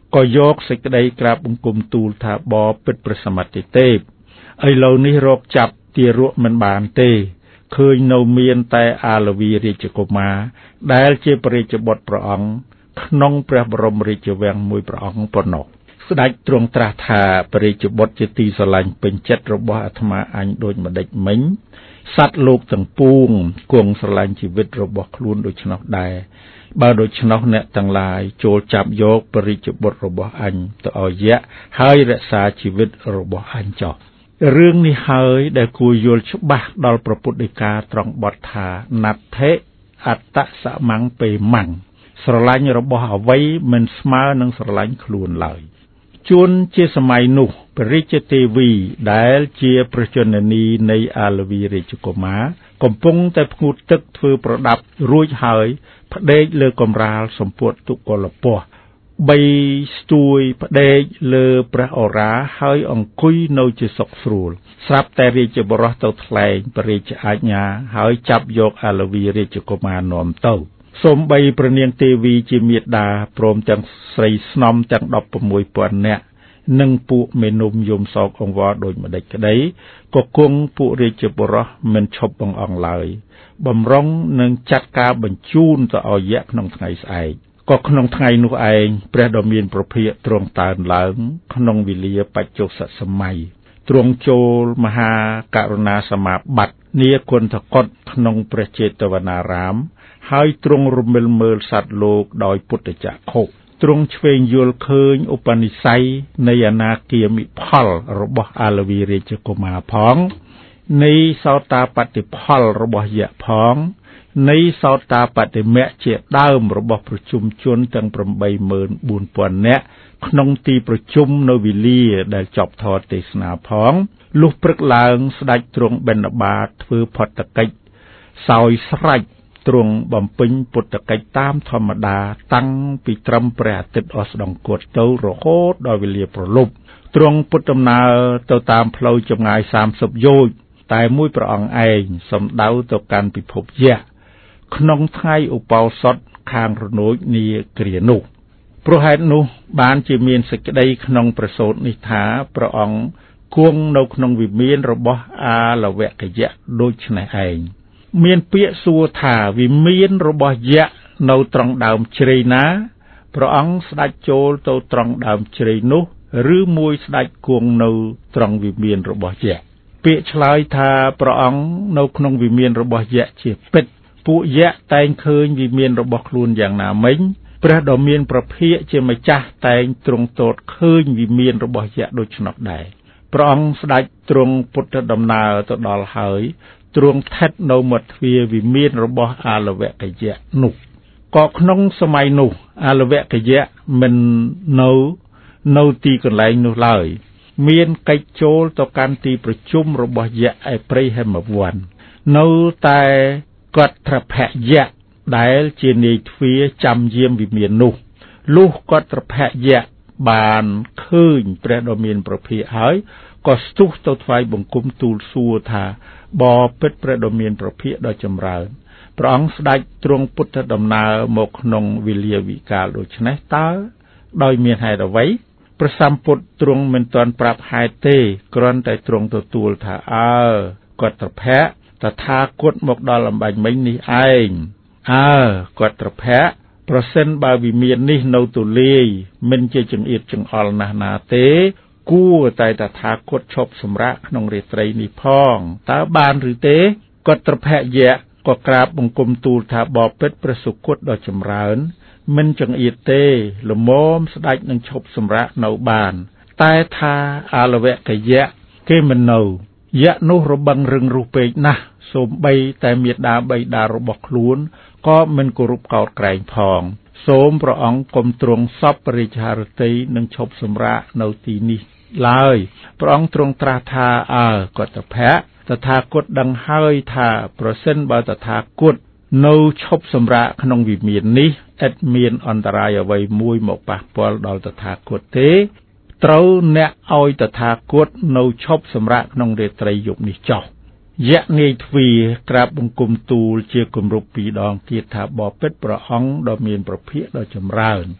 ក៏យកសេចក្តីក្រាបបង្គំទូលថាបបពិតប្រសមត្ថទេឥឡូវនេះរកចាប់ទារកមិនបានទេឃើញនៅមានតែអាលវីរាជកុមារដែលជាព្រះរាជបុត្រព្រះអង្គក្នុងព្រះបរមរាជវាំងមួយព្រះអង្គប៉ុណ្ណោះស្ដេចទ្រង់ត្រាស់ថាព្រះរាជបុត្រជាទីស្រឡាញ់ពេញចិត្តរបស់អាត្មាអញដូចម្ដេចមិញសត្វលោកទាំងពួងគង់ស្រឡាញ់ជីវិតរបស់ខ្លួនដូច្នោះដែរបើដូច្នោះអ្នកទាំងឡាយចូលចាប់យកព្រះរាជបុត្ររបស់អញទៅឲ្យយៈហើយរក្សាជីវិតរបស់អញចោះរឿងនេះហើយដែលគួរយល់ច្បាស់ដល់ព្រះពុទ្ធដីកាត្រង់បទថាណដ្ឋិអត្តសមង្ពេមੰស្រឡាញ់របស់អ្វីមិនស្មើនឹងស្រឡាញ់ខ្លួនឡើយជួនជាសម័យនោះព្រះរាជទេវីដែលជាប្រជជននីនៃអាលវីរាជកុមារកំពុងតែផ្ងូតទឹកធ្វើប្រដាប់រួចហើយផ្ដេកលើកំរាលសម្ពុតទុកលពស់បីស្ទួយផ្ដេកលើព្រះអូរាហើយអង្គុយនៅជាសុខស្រួលស្រាប់តែរាជបរោះទៅថ្លែងព្រះរាជអាជ្ញាហើយចាប់យកអាលវីរាជកុមារនាំទៅសូម្បីព្រះនាងទេវីជាមេដាព្រមទាំងស្រីស្នំទាំងដប់ប្រាំពាន់នាក់និងពួកមេនុំយមសោកអង្វរដូចម្ដេចក្ដីក៏គង់ពួករាជបរោះមិនឈប់បង្អង់ឡើយបំរុងនឹងចាត់ការបញ្ជូនទៅឲ្យយៈក្នុងថ្ងៃស្អែកក៏ក្នុងថ្ងៃនោះឯងព្រះដ៏មានប្រភិក្ខទ្រង់តើនឡើងក្នុងវេលាបច្ចុប្បន្នសម័យទ្រង់ចូលមហាករុណាសមាបត្តិនាគុណធកុដក្នុងព្រះចេតវនារាមហើយទ្រង់រមិលមើលសត្វលោកដោយពុទ្ធចក្ខុទ្រង់ឆ្វេងយល់ឃើញឧបនិស្ស័យនៃអនាគាមិផលរបស់អាលវីរាជកុមារផងនៃសោតាបត្តិផលរបស់យៈផងនៃសោតាបត្តិមគ្គជាដើមរបស់ប្រជុំជនទាំង ប្រាំបីម៉ឺនបួនពាន់ នាក់ក្នុងទីប្រជុំនៅវេលាដែលចប់ធម៌ទេសនាផងលុះព្រឹកឡើងស្ដេចទ្រង់បិណ្ឌបាតធ្វើផុតកិច្ចសោយស្រេចទ្រង់បំពេញពុទ្ធកិច្ចតាមធម្មតាតាំងពីត្រឹមព្រះអាទិត្យអស្តង្គតទៅរហូតដល់វេលាប្រលប់ទ្រង់ពុទ្ធដំណើរទៅតាមផ្លូវចម្ងាយសាមសិបយោជន៍តែមួយព្រះអង្គឯងសំដៅទៅកាន់ពិភពយៈក្នុងថ្ងៃឧបោសថខាងរនោចនាគ្រានោះព្រោះហេតុនោះបានជាមានសេចក្តីក្នុងប្រសូតនេះថាព្រះអង្គគង់នៅក្នុងវិមានរបស់អាលវកយៈដូច្នេះឯងមានពាក្យសួរថាវិមានរបស់យៈនៅត្រង់ដើមជ្រៃណាព្រះអង្គស្ដេចចូលទៅត្រង់ដើមជ្រៃនោះឬមួយស្ដេចគង់នៅត្រង់វិមានរបស់យៈពាក្យឆ្លើយថាព្រះអង្គនៅក្នុងវិមានរបស់យៈជាពិតពួកយៈតែងឃើញវិមានរបស់ខ្លួនយ៉ាងណាមិញព្រះដ៏មានប្រភិក្ខជាម្ចាស់តែងទ្រង់ទតឃើញវិមានរបស់យៈដូច្នោះដែរព្រះអង្គស្ដេចទ្រង់ពុទ្ធដំណើរទៅដល់ហើយទ្រង់ស្ថិតនៅមាត់ទ្វារវិមានរបស់អាលវកយៈនោះក៏ក្នុងសម័យនោះអាលវកយៈមិននៅនៅទីកន្លែងនោះឡើយមានកិច្ចចូលទៅកាន់ទីប្រជុំរបស់យៈឯព្រៃហេមវ័ននៅតែកត្រភយៈដែលជានាយទ្វារចាំយាមវិមាននោះលុះកត្រភយៈបានឃើញព្រះដ៏មានប្រភិក្ខហើយក៏ស្ទុះទៅថ្វាយបង្គំទូលសួរថាបបិទ្ធព្រះដ៏មានប្រភិក្ខដ៏ចម្រើនព្រះអង្គស្ដេចទ្រង់ពុទ្ធដំណើរមកក្នុងវេលាវិកាលដូច្នេះតើដោយមានហេតុអ្វីព្រះសម្ពុទ្ធទ្រង់មិនទាន់ប្រាប់ហេតុទេគ្រាន់តែទ្រង់ទទួលថាអើកត្រភៈតថាគតមកដល់អំបញ្ញមិញនេះឯងអើកត្រភៈប្រសិនបើវិមាននេះនៅទូលាយមិនជាចង្អៀតចង្អល់ណាស់ណាទេគួរតែតថាគតឈប់សម្រាកក្នុងរាត្រីនេះផងតើបានឬទេកត្រភយៈក៏ក្រាបបង្គំទូលថាបបិទ្ធព្រះសុគតដ៏ចម្រើនមិនចង្អៀតទេល្មមស្ដេចនឹងឈប់សម្រាកនៅបានតែថាអាលវកយៈគេមិននៅយៈនោះរបឹងរឹងរូសពេកណាស់សូម្បីតែមេដាបៃតារបស់ខ្លួនក៏មិនគោរពកោតក្រែងផងសូមព្រះអង្គគុំទ្រង់សពរាជហឫទ័យនឹងឈប់សម្រាកនៅទីនេះឡើយព្រះអង្គទ្រង់ត្រាស់ថាអើកតភៈតថាគតដឹងហើយថាប្រសិនបើតថាគតនៅឈប់សម្រាកក្នុងវិមាននេះឥតមានអន្តរាយអ្វីមួយមកប៉ះពាល់ដល់តថាគតទេត្រូវអ្នកឲ្យតថាគតនៅឈប់សម្រាកក្នុងរាត្រីយប់នេះចោះយៈនាយទ្វារក្រាបបង្គំទូលជាគម្រប់ពីរដងទៀតថាបបិទ្ធព្រះអង្គដ៏មានប្រភិក្ខដ៏ចម្រើន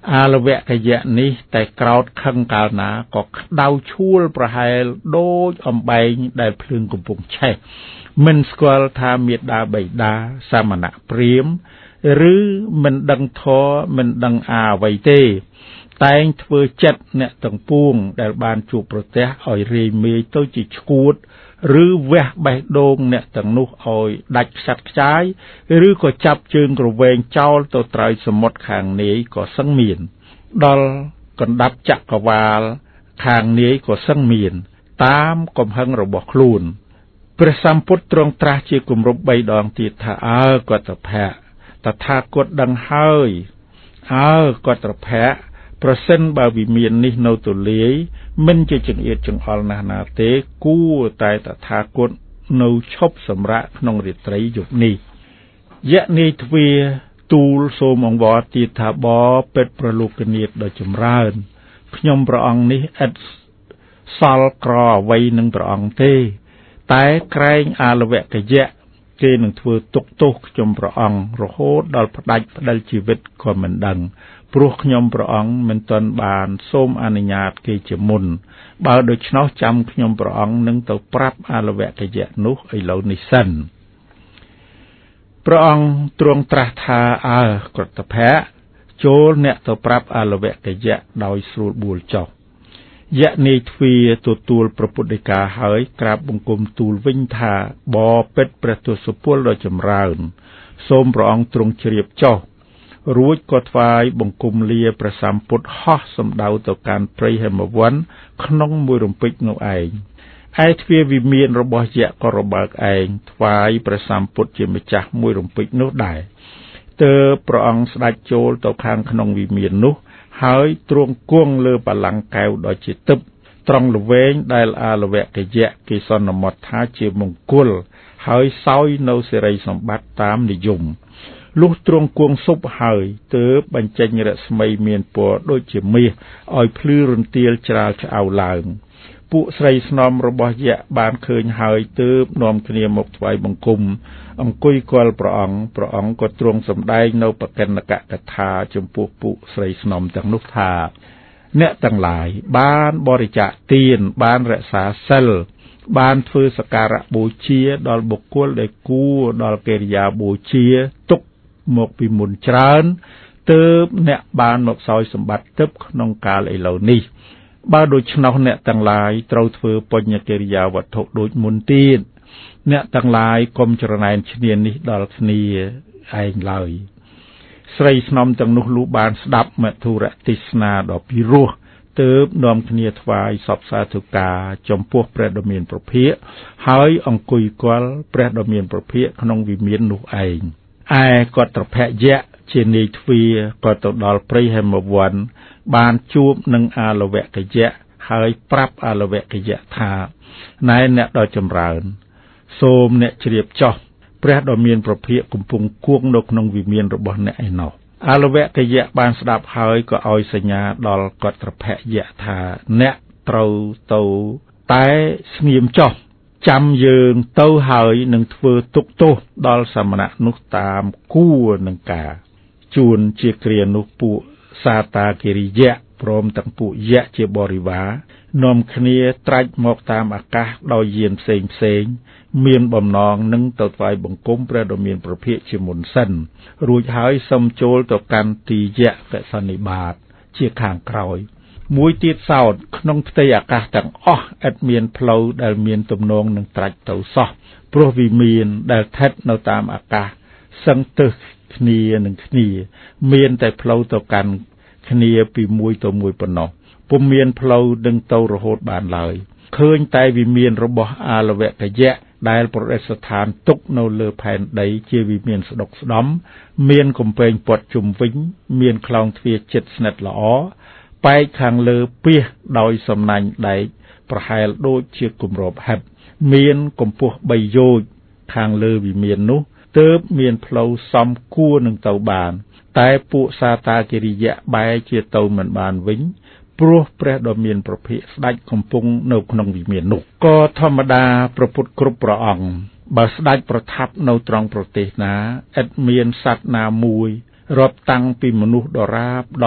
អាលវកយៈនេះតែក្រោតខឹងកាលណាក៏ក្តៅឈួលប្រហែលដូចអំបែងដែលភ្លើងកំពុងឆេះមិនស្គាល់ថាមេដាបៃតាសាមណៈព្រាហ្មណ៍ឬមិនដឹងធម៌មិនដឹងអាអ្វីទេតែងធ្វើចិត្តអ្នកទាំងពួងដែលបានជួបប្រទះឲ្យរាយមេយទៅជាឈួតឬវះបេះដូងអ្នកទាំងនោះឲ្យដាច់ខ្ចាត់ខ្ចាយឬក៏ចាប់ជើងក្រវែងចោលទៅត្រើយសមុទ្រខាងនាយក៏សឹងមានដល់កណ្ដាប់ចក្រវាលខាងនាយក៏សឹងមានតាមកំហឹងរបស់ខ្លួនព្រះសម្ពុទ្ធទ្រង់ត្រាស់ជាគម្រប់បីដងទៀតថាអើកតភៈតថាគតដឹងហើយអើកតភៈប្រសិនបើវិមាននេះនៅទូលាយមិនជាចង្អៀតចង្អល់ណាស់ណាទេគួរតែតថាគតនៅឈប់សម្រាកក្នុងរាត្រីយប់នេះយៈនាយទ្វាទូលសូមអង្វរទៀតថាបពេតប្រលោកនាថដ៏ចម្រើនខ្ញុំព្រះអង្គនេះឥតសល់ក្រអ្វីនឹងព្រះអង្គទេតែក្រែងអាលវកយៈគេនឹងធ្វើទុកទោសខ្ញុំព្រះអង្គរហូតដល់ផ្ដាច់ផ្ដិលជីវិតក៏មិនដឹងព្រោះខ្ញុំព្រះអង្គមិនទាន់បានសូមអនុញ្ញាតគេជាមុនបើដូច្នោះចាំខ្ញុំព្រះអង្គនឹងទៅប្រាប់អាលវកយៈនោះឥឡូវនេះសិនព្រះអង្គទ្រង់ត្រាស់ថាអើកតភៈចូលអ្នកទៅប្រាប់អាលវកយៈដោយស្រួលបួលចុះយៈនាយទ្វាទទួលព្រះពុទ្ធដីកាហើយក្រាបបង្គំទូលវិញថាបពេតព្រះទសពលដ៏ចម្រើនសូមព្រះអង្គទ្រង់ជ្រាបចុះរួចក៏ថ្វាយបង្គំលាព្រះសម្ពុទ្ធហោះសម្ដៅទៅកាន់ព្រៃហេមវ័នក្នុងមួយរំពេចនោះឯងឯទ្វាវិមានរបស់យៈក៏របើកឯងថ្វាយព្រះសម្ពុទ្ធជាម្ចាស់មួយរំពេចនោះដែរទើបព្រះអង្គស្ដេចចូលទៅខាងក្នុងវិមាននោះហើយទ្រង់គង់លើបល្ល័ង្កកែវដ៏ជាទិព្វត្រង់ល្វែងដែលអាលវកយៈគេសន្មតថាជាមង្គលហើយសោយនៅសិរីសម្បត្តិតាមនិយមលុះទ្រង់គង់សុបហើយទើបបញ្ចេញរស្មីមានពណ៌ដូចជាមាសឲ្យភ្លឺរន្ទាលច្រាលឆ្អៅឡើងពួកស្រីស្នំរបស់យៈបានឃើញហើយទើបនាំគ្នាមកថ្វាយបង្គំអង្គុយគាល់ព្រះអង្គព្រះអង្គក៏ទ្រង់សម្ដែងនៅបកិនកកថាចំពោះពួកស្រីស្នំទាំងនោះថាអ្នកទាំងឡាយបានបរិច្ចាគទានបានរក្សាសិលបានធ្វើសក្ការៈបូជាដល់បុគ្គលដែលគួរដល់កិរិយាបូជាទុកមកពីមុនច្រើនទើបអ្នកបានមកសោយសម្បត្តិទិព្វក្នុងកាលឥឡូវនេះបើដូច្នោះអ្នកទាំងឡាយត្រូវធ្វើបញ្ញកិរិយាវត្ថុដូចមុនទៀតអ្នកទាំងឡាយកុំច្រណែនឈ្នានីសដល់គ្នាឯងឡើយស្រីស្នំទាំងនោះលុះបានស្ដាប់មធុរទេសនាដ៏ពិរោះទើបនាំគ្នាថ្វាយសពសាធុការចំពោះព្រះដ៏មានព្រះភិក្ខហើយអង្គុយគាល់ព្រះដ៏មានព្រះភិក្ខក្នុងវិមាននោះឯងឯកតភយៈជានាយទ្វាក៏ទៅដល់ព្រៃហេមវ័នបានជួបនឹងអាលវកយៈហើយប្រាប់អាលវកយៈថាណែអ្នកដ៏ចម្រើនសូមអ្នកជ្រាបចុះព្រះដ៏មានព្រះភិក្ខកំពុងគង់នៅក្នុងវិមានរបស់អ្នកឯណោះអាលវកយៈបានស្ដាប់ហើយក៏ឲ្យសញ្ញាដល់កតភយៈថាអ្នកត្រូវទៅតែស្ងៀមចុះចាំយើងទៅហើយនឹងធ្វើទុកទោសដល់សមណៈនោះតាមគួរនឹងការជួនជាគ្រានោះពួកសាតាគិរិយៈព្រមទាំងពួកយៈជាបរិវារនាំគ្នាត្រាច់មកតាមអាកាសដោយយានផ្សេងផ្សេងមានបំណងនឹងទៅថ្វាយបង្គំព្រះដ៏មានព្រះភិក្ខជាមុនសិនរួចហើយសុំចូលទៅកាន់ទីយៈកសន្និបាតជាខាងក្រោយមួយទៀតសោតក្នុងផ្ទៃអាកាសទាំងអស់ឥតមានផ្លូវដែលមានទំនងនឹងត្រាច់ទៅសោះព្រោះវិមានដែលស្ថិតនៅតាមអាកាសសឹងទើសគ្នានឹងគ្នាមានតែផ្លូវទៅកាន់គ្នាពីមួយទៅមួយប៉ុណ្ណោះពុំមានផ្លូវនឹងទៅរហូតបានឡើយឃើញតែវិមានរបស់អាលវកយៈដែលប្រតិស្ថានទុកនៅលើផែនដីជាវិមានស្ដុកស្ដំមានកំពែងព័ទ្ធជុំវិញមានខ្លោងទ្វារជិតស្និទ្ធល្អបែកខាងលើពាសដោយសំណាញ់ដែកប្រហែលដូចជាគម្របហិបមានកម្ពស់បីយោជន៍ខាងលើវិមាននោះទើបមានផ្លូវសំគួរនឹងទៅបានតែពួកសាតាគិរិយៈបែរជាទៅមិនបានវិញព្រោះព្រះដ៏មានព្រះភិក្ខស្ដេចកំពុងនៅក្នុងវិមាននោះក៏ធម្មតាព្រះពុទ្ធគ្រប់ព្រះអង្គបើស្ដេចប្រថាប់នៅត្រង់ប្រទេសណាឥតមានសត្វណាមួយរាប់តាំងពីមនុស្សដរាបដល់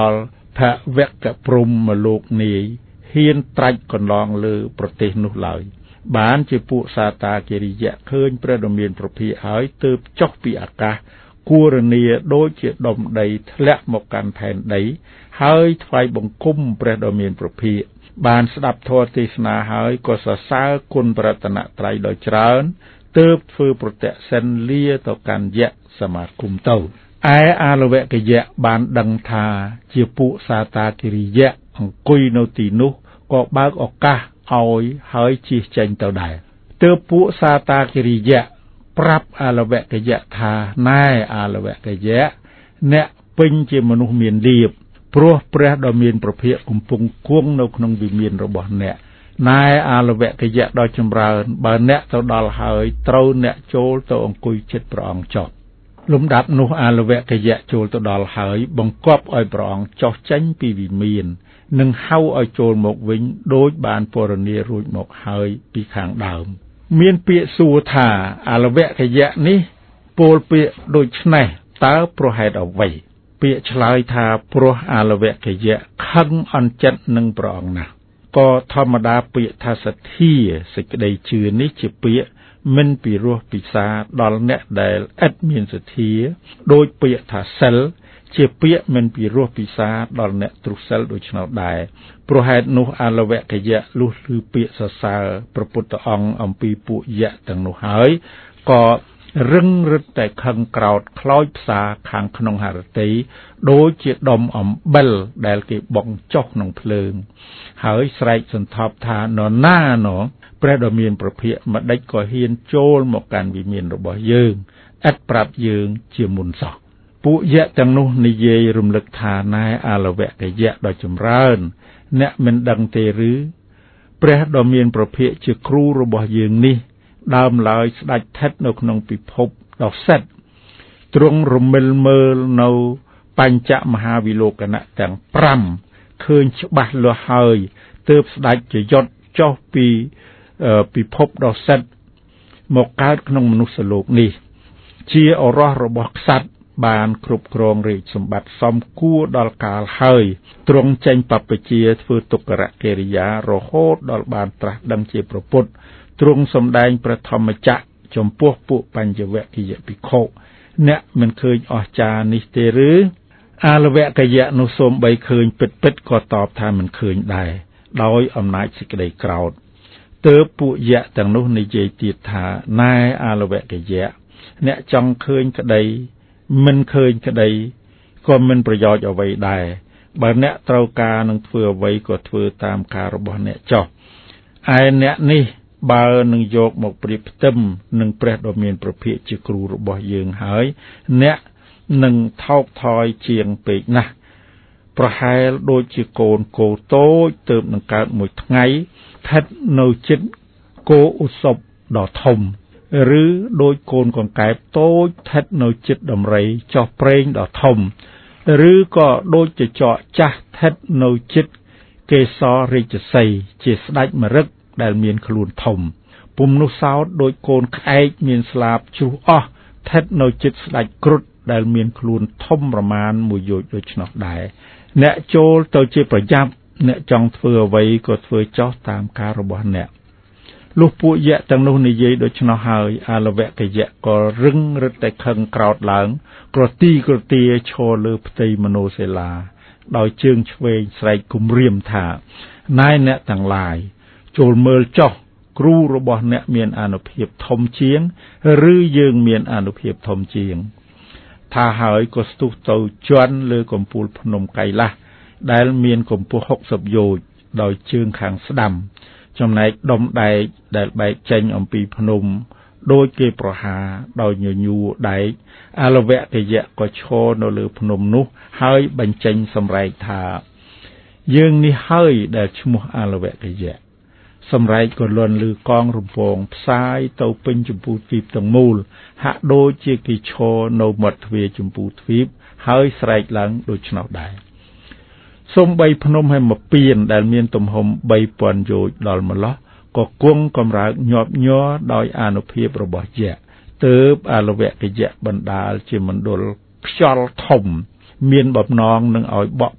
ភវកព្រំមលោកនាយហ៊ានត្រាច់កន្លងលើប្រទេសនោះឡើយបានជាពួកសាតាគិរិយៈឃើញព្រះដ៏មានប្រភាកហើយទើបចុះពីអាកាសគួរនីដូចជាដុំដីធ្លាក់មកកាន់ផែនដីហើយថ្វាយបង្គំព្រះដ៏មានប្រភាកបានស្ដាប់ធម៌ទេសនាហើយក៏សរសើរគុណបរតនត្រ័យដ៏ច្រើនទើបធ្វើប្រតិសិនលាទៅកាន់យៈសមាគមទៅឯអាលវកយៈបានដឹងថាជាពួកសាតាគិរិយៈអង្គុយនៅទីនោះក៏បើកឱកាសឲ្យហើយជិះចេញទៅដែរទើបពួកសាតាគិរិយៈប្រាប់អាលវកយៈថាណែអាលវកយៈអ្នកពេញជាមនុស្សមានលៀបព្រោះព្រះដ៏មានប្រភាកកំពុងគង់នៅក្នុងវិមានរបស់អ្នកណែអាលវកយៈដ៏ចម្រើនបើអ្នកទៅដល់ហើយត្រូវអ្នកចូលទៅអង្គុយជិតព្រះអង្គចុះលំដាប់នោះអាលវកយៈចូលទៅដល់ហើយបង្គាប់ឲ្យព្រះអង្គចុះចេញពីវិមាននិងហៅឲ្យចូលមកវិញដោយបានពរនារួចមកហើយពីខាងដើមមានពាក្យសួរថាអាលវកយៈនេះពោលពាក្យដូច្នេះតើប្រហេតុអ្វីពាក្យឆ្លើយថាព្រោះអាលវកយៈខឹងអន់ចិត្តនឹងព្រះអង្គណាស់ក៏ធម្មតាពាក្យថាសទ្ធាសេចក្តីជឿនេះជាពាក្យមិនពិរោះពិសាដល់អ្នកដែលឥតមានសទ្ធាដោយពាក្យថាសិលជាពាក្យមិនពិរោះពិសាដល់អ្នកទ្រុសិលដូច្នោះដែរព្រោះហេតុនោះអាលវកយៈលុះឮពាក្យសរសើរព្រះពុទ្ធអង្គអំពីពួកយៈទាំងនោះហើយក៏រឹងរឹតតែខឹងក្រោធខ្លោចផ្សាខាងក្នុងហរតីដូចជាដុំអំបិលដែលគេបង់ចុះក្នុងភ្លើងហើយស្រែកសន្ថប់ថានរណាណោព្រះដ៏មានប្រភាកម្ដេចក៏ហ៊ានចូលមកកាន់វិមានរបស់យើងឥតប្រាប់យើងជាមុនសោះពួកយៈទាំងនោះនិយាយរំលឹកថាណែអាលវកយៈដ៏ចម្រើនអ្នកមិនដឹងទេឬព្រះដ៏មានប្រភាកជាគ្រូរបស់យើងនេះដើមឡើយស្ដេចថិតនៅក្នុងពិភពដ៏សិទ្ធទ្រង់រមិលមើលនៅបញ្ចមហាវិលោកណៈទាំងប្រាំឃើញច្បាស់លាស់ហើយទើបស្ដេចជាយត់ចុះពីពិភពដ៏សិទ្ធមកកើតក្នុងមនុស្សលោកនេះជាឱរសរបស់ក្សត្របានគ្រប់គ្រងរាជសម្បត្តិសមគួរដល់កាលហើយទ្រង់ចេញបព្វជិធ្វើទុក្ករកិរិយារហូតដល់បានត្រាស់ដឹងជាព្រះពុទ្ធទ្រង់សម្ដែងព្រះធម្មចក្រចំពោះពួកបញ្ញវគិយភិក្ខុអ្នកមិនឃើញអស្ចារ្យនេះទេឬអាលវកយៈនោះសូមបីឃើញពិតពិតក៏តបថាមិនឃើញដែរដោយអំណាចសេចក្តីក្រោធទើបពួកយៈទាំងនោះនិយាយទៀតថាណែអាលវកយៈអ្នកចង់ឃើញក្តីមិនឃើញក្តីក៏មិនប្រយោជន៍អ្វីដែរបើអ្នកត្រូវការនឹងធ្វើអ្វីក៏ធ្វើតាមការរបស់អ្នកចុះឯអ្នកនេះបើនឹងយកមកប្រៀបផ្ទឹមនឹងព្រះដ៏មានប្រភាកជាគ្រូរបស់យើងហើយអ្នកនឹងថោកថយជាងពេកណាស់ប្រហែលដូចជាកូនគោតូចទើបនឹងកើតមួយថ្ងៃស្ថិតនៅជិតគោឧសភដ៏ធំឬដូចកូនកង្កែបតូចស្ថិតនៅជិតដំរីចោះប្រេងដ៏ធំឬក៏ដូចជាចកចាស់ស្ថិតនៅជិតកេសររាជសីជាស្ដេចម្រឹកដែលមានខ្លួនធំពុំនោះសោតដូចកូនក្អែកមានស្លាបជ្រុះអស់ស្ថិតនៅជិតស្ដេចគ្រុឌដែលមានខ្លួនធំប្រមាណមួយយោជន៍ដូច្នោះដែរអ្នកចូលទៅជាប្រយ័ត្នអ្នកចង់ធ្វើអ្វីក៏ធ្វើចោះតាមការរបស់អ្នកលុះពួកយៈទាំងនោះនិយាយដូច្នោះហើយអាលវកយៈក៏រឹងរឹតតែខឹងក្រោធឡើងក្រទីក្រទាឈរលើផ្ទៃមនោសិលាដោយជើងឆ្វេងស្រែកគំរាមថាណែអ្នកទាំងឡាយចូលមើលចុះគ្រូរបស់អ្នកមានអានុភាពធំជាងឬយើងមានអានុភាពធំជាងថាហើយក៏ស្ទុះទៅជន់លើកំពូលភ្នំកៃឡាស់ដែលមានកម្ពស់ហុកសិបយោជន៍ដោយជើងខាងស្ដាំចំណែកដុំដែកដែលបែកចេញអំពីភ្នំដោយគេប្រហារដោយញញួរដែកអាលវកយៈក៏ឈរនៅលើភ្នំនោះហើយបញ្ចេញសម្រែកថាយើងនេះហើយដែលឈ្មោះអាលវកយៈសម្រែកក៏លន់ឮកងរំពងផ្សាយទៅពេញចម្ពោះទ្វីបទាំងមូលហាក់ដូចជាគេឈរនៅមាត់ទ្វារចម្ពោះទ្វីបហើយស្រែកឡើងដូច្នោះដែរសូម្បីភ្នំហេមពៀនដែលមានទំហំបីពាន់យោជន៍ដល់ម្លោះក៏គង់កំរើកញាប់ញ័រដោយអានុភាពរបស់យៈទើបអាលវកយៈបណ្ដាលជាមណ្ឌលខ្យល់ធំមានបំណងនឹងឲ្យបក់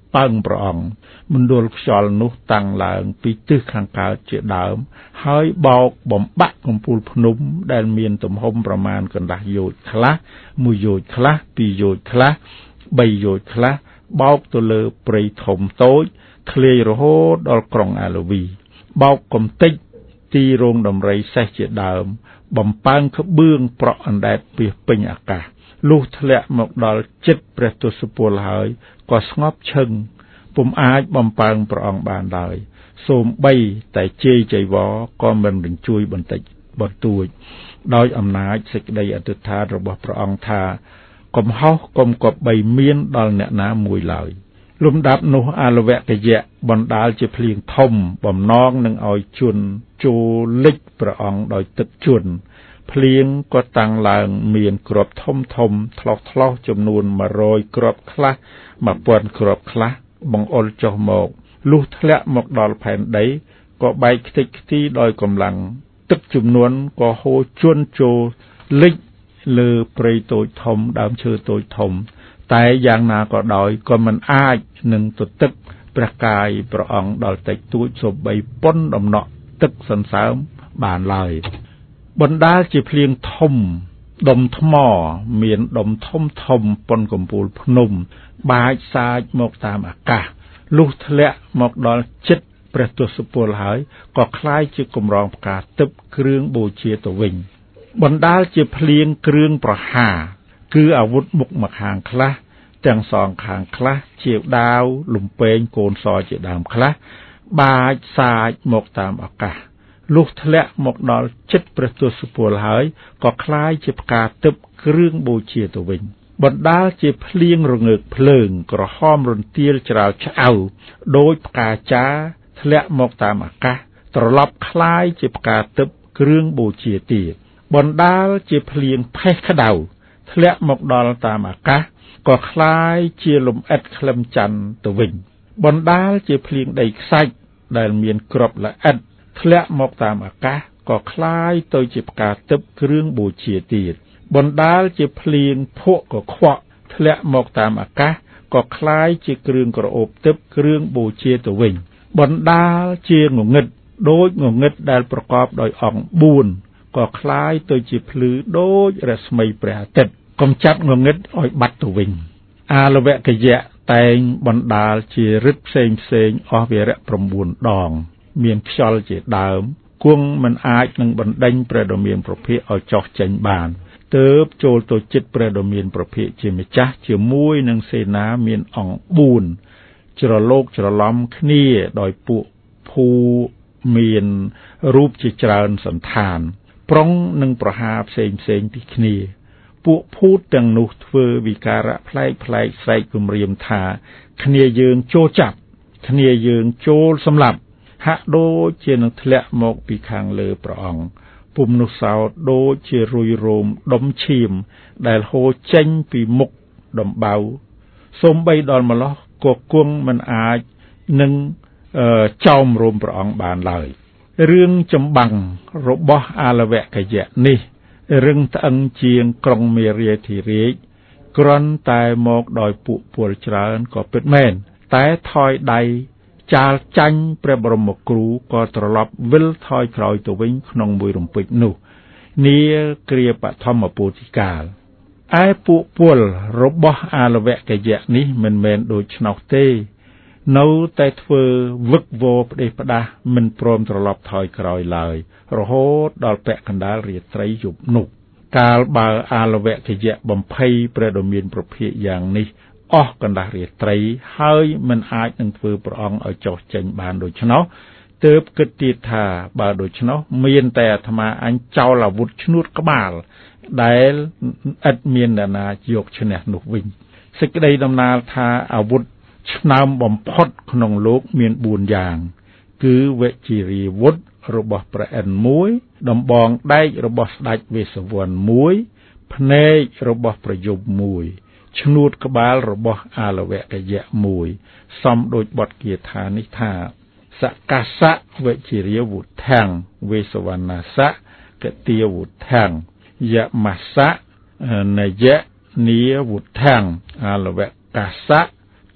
ប៉ើងព្រះអង្គមណ្ឌលខ្យល់នោះតាំងឡើងពីទិសខាងកើតជាដើមហើយបោកបំបាក់កំពូលភ្នំដែលមានទំហំប្រមាណកន្លះយោជន៍ខ្លះមួយយោជន៍ខ្លះពីរយោជន៍ខ្លះបីយោជន៍ខ្លះបោកទៅលើព្រៃធំតូចធ្លាយរហូតដល់ក្រុងអាឡូវីបោកកំទេចទីរោងដំរីសេះជាដើមបំពើងក្បឿងប្រក់អណ្ដែតពីពេញអាកាសលុះធ្លាក់មកដល់ចិត្តព្រះទសពលហើយក៏ស្ងប់ឈឹងពុំអាចបំពើងព្រះអង្គបានឡើយសូម្បីតែជេរចៃវរក៏មិនរញ្ជួយបន្តិចបន្តួចដោយអំណាចសេចក្តីអធិដ្ឋានរបស់ព្រះអង្គថាកុំហោះកុំគប្បីមានដល់អ្នកណាមួយឡើយលំដាប់នោះអាលវកយៈបណ្ដាលជាភ្លៀងធំបំណងនឹងឲ្យជន់ចូលលិចព្រះអង្គដោយទឹកជន់ភ្លៀងក៏តាំងឡើងមានគ្រាប់ធំធំថ្លោះថ្លោះចំនួន100គ្រាប់ខ្លះ1000គ្រាប់ខ្លះបង្អុលចុះមកលុះធ្លាក់មកដល់ផែនដីក៏បែកខ្ទេចខ្ទីដោយកម្លាំងទឹកជំនន់ក៏ហូរជន់ចូលលិចលើព្រៃតូចធំដើមឈើតូចធំតែយ៉ាងណាក៏ដោយក៏មិនអាចនឹងទទឹកព្រះកាយព្រះអង្គដល់តិចតួចសូម្បីប៉ុនដំណក់ទឹកសន្សើមបានឡើយបណ្ដាលជាភ្លៀងធំដុំថ្មមានដុំធំធំប៉ុនកំពូលភ្នំបាចសាចមកតាមអាកាសលុះធ្លាក់មកដល់ចិត្តព្រះទសពលហើយក៏คล้ายជាកម្រងផ្កាទឹកគ្រឿងបូជាទៅវិញបណ្ដាលជាភ្លៀងគ្រឿងប្រហារគឺអាវុធមុខម្ខាងខ្លះទាំងសងខាងខ្លះជាដាវលំពេងកូនសជាដើមខ្លះបាចសាចមកតាមអាកាសលុះធ្លាក់មកដល់ចិត្តព្រះទសពលហើយក៏คล้ายជាផ្កាទឹកគ្រឿងបូជាទៅវិញបណ្ដាលជាភ្លៀងរងើកភ្លើងក្រហមរន្ទាលច្រាលឆ្អៅដោយផ្កាចាធ្លាក់មកតាមអាកាសត្រឡប់คล้ายជាផ្កាទឹកគ្រឿងបូជាទៀតបណ្ដាលជាភ្លៀងផេះក្តៅធ្លាក់មកដល់តាមអាកាសក៏คล้ายជាលំអិតក្លឹមច័ន្ទទៅវិញបណ្ដាលជាភ្លៀងដីខ្សាច់ដែលមានគ្រាប់ល្អិតធ្លាក់មកតាមអាកាសក៏คล้ายទៅជាផ្កាទឹកគ្រឿងបូជាទៀតបណ្ដាលជាភ្លៀងភក់កខ្វក់ធ្លាក់មកតាមអាកាសក៏คล้ายជាគ្រឿងក្រអូបទឹកគ្រឿងបូជាទៅវិញបណ្ដាលជាងងឹតដូចងងឹតដែលប្រកបដោយអង្គបួនក៏คล้ายទៅជាភ្លឺដូចរស្មីព្រះអាទិត្យកុំចាប់ងងឹតឲ្យបាត់ទៅវិញអាលវកយៈតែងបណ្ដាលជារិទ្ធផ្សេងផ្សេងអស់វារៈ9ដងមានខ្យល់ជាដើមគង់មិនអាចនឹងបណ្ដេញព្រះដ៏មានប្រភិក្ខឲ្យចោះចេញបានទើបចូលទៅចិត្តព្រះដ៏មានប្រភិក្ខជាម្ចាស់ជាមួយនឹងសេនាមានអង្គបួនច្រឡោកច្រឡំគ្នាដោយពួកភូមានរូបជាច្រើនសន្តានប្រុងនឹងប្រហារផ្សេងផ្សេងពីគ្នាពួកភូតទាំងនោះធ្វើវិការៈផ្លែកផ្លែកស្រែកគំរាមថាគ្នាយើងចូលចាប់គ្នាយើងចូលសម្លាប់ហាក់ដូចជានឹងធ្លាក់មកពីខាងលើព្រះអង្គពុំនោះសោតដូចជារុយរោមដុំឈាមដែលហូរចេញពីមុខដំបៅសូម្បីដល់ម្លោះក៏គង់មិនអាចនឹងចោមរោមព្រះអង្គបានឡើយរឿងចម្បាំងរបស់អាលវកយៈនេះរឹងត្អឹងជាងក្រុងមេរាធិរាជគ្រាន់តែមកដោយពួកពលច្រើនក៏ពិតមែនតែថយដៃចាលចាញ់ព្រះបរមគ្រូក៏ត្រឡប់វិលថយក្រោយទៅវិញក្នុងមួយរំពេចនោះនាគ្រាបឋមពោធិកាលឯពួកពលរបស់អាលវកយៈនេះមិនមែនដូចឆ្នោះទេនៅតែធ្វើវឹកវរផ្ដេសផ្ដាសមិនព្រមត្រឡប់ថយក្រោយឡើយរហូតដល់ពាក់កណ្ដាលរាត្រីយប់នោះកាលបើអាលវកយៈបំភ័យព្រះដ៏មានប្រភិក្ខយ៉ាងនេះអស់កណ្ដាស់រាត្រីហើយមិនអាចនឹងធ្វើព្រះអង្គឲ្យចុះចេញបានដូច្នោះទើបគិតទៀតថាបើដូច្នោះមានតែអាត្មាអញចោលអាវុធឈ្នួតក្បាលដែលឥតមានអ្នកណាយកឈ្នះនោះវិញសេចក្តីដំណាលថាអាវុធឆ្នើមបំផុតក្នុងលោកមានបួនយ៉ាងគឺវជិរាវុធរបស់ព្រះឥន្ទមួយដំបងដែករបស់ស្ដេចវេស្សវណ្ណមួយភ្នែករបស់ប្រយុទ្ធមួយឈ្នួតក្បាលរបស់អាលវកយៈមួយសំដូចបទគាថានេះថាសកាសៈវជិរាវុធាំងវេស្សវណ្ណសៈកទាវុធាំងយមសៈនយៈនីវុធាំងអាលវកាសៈ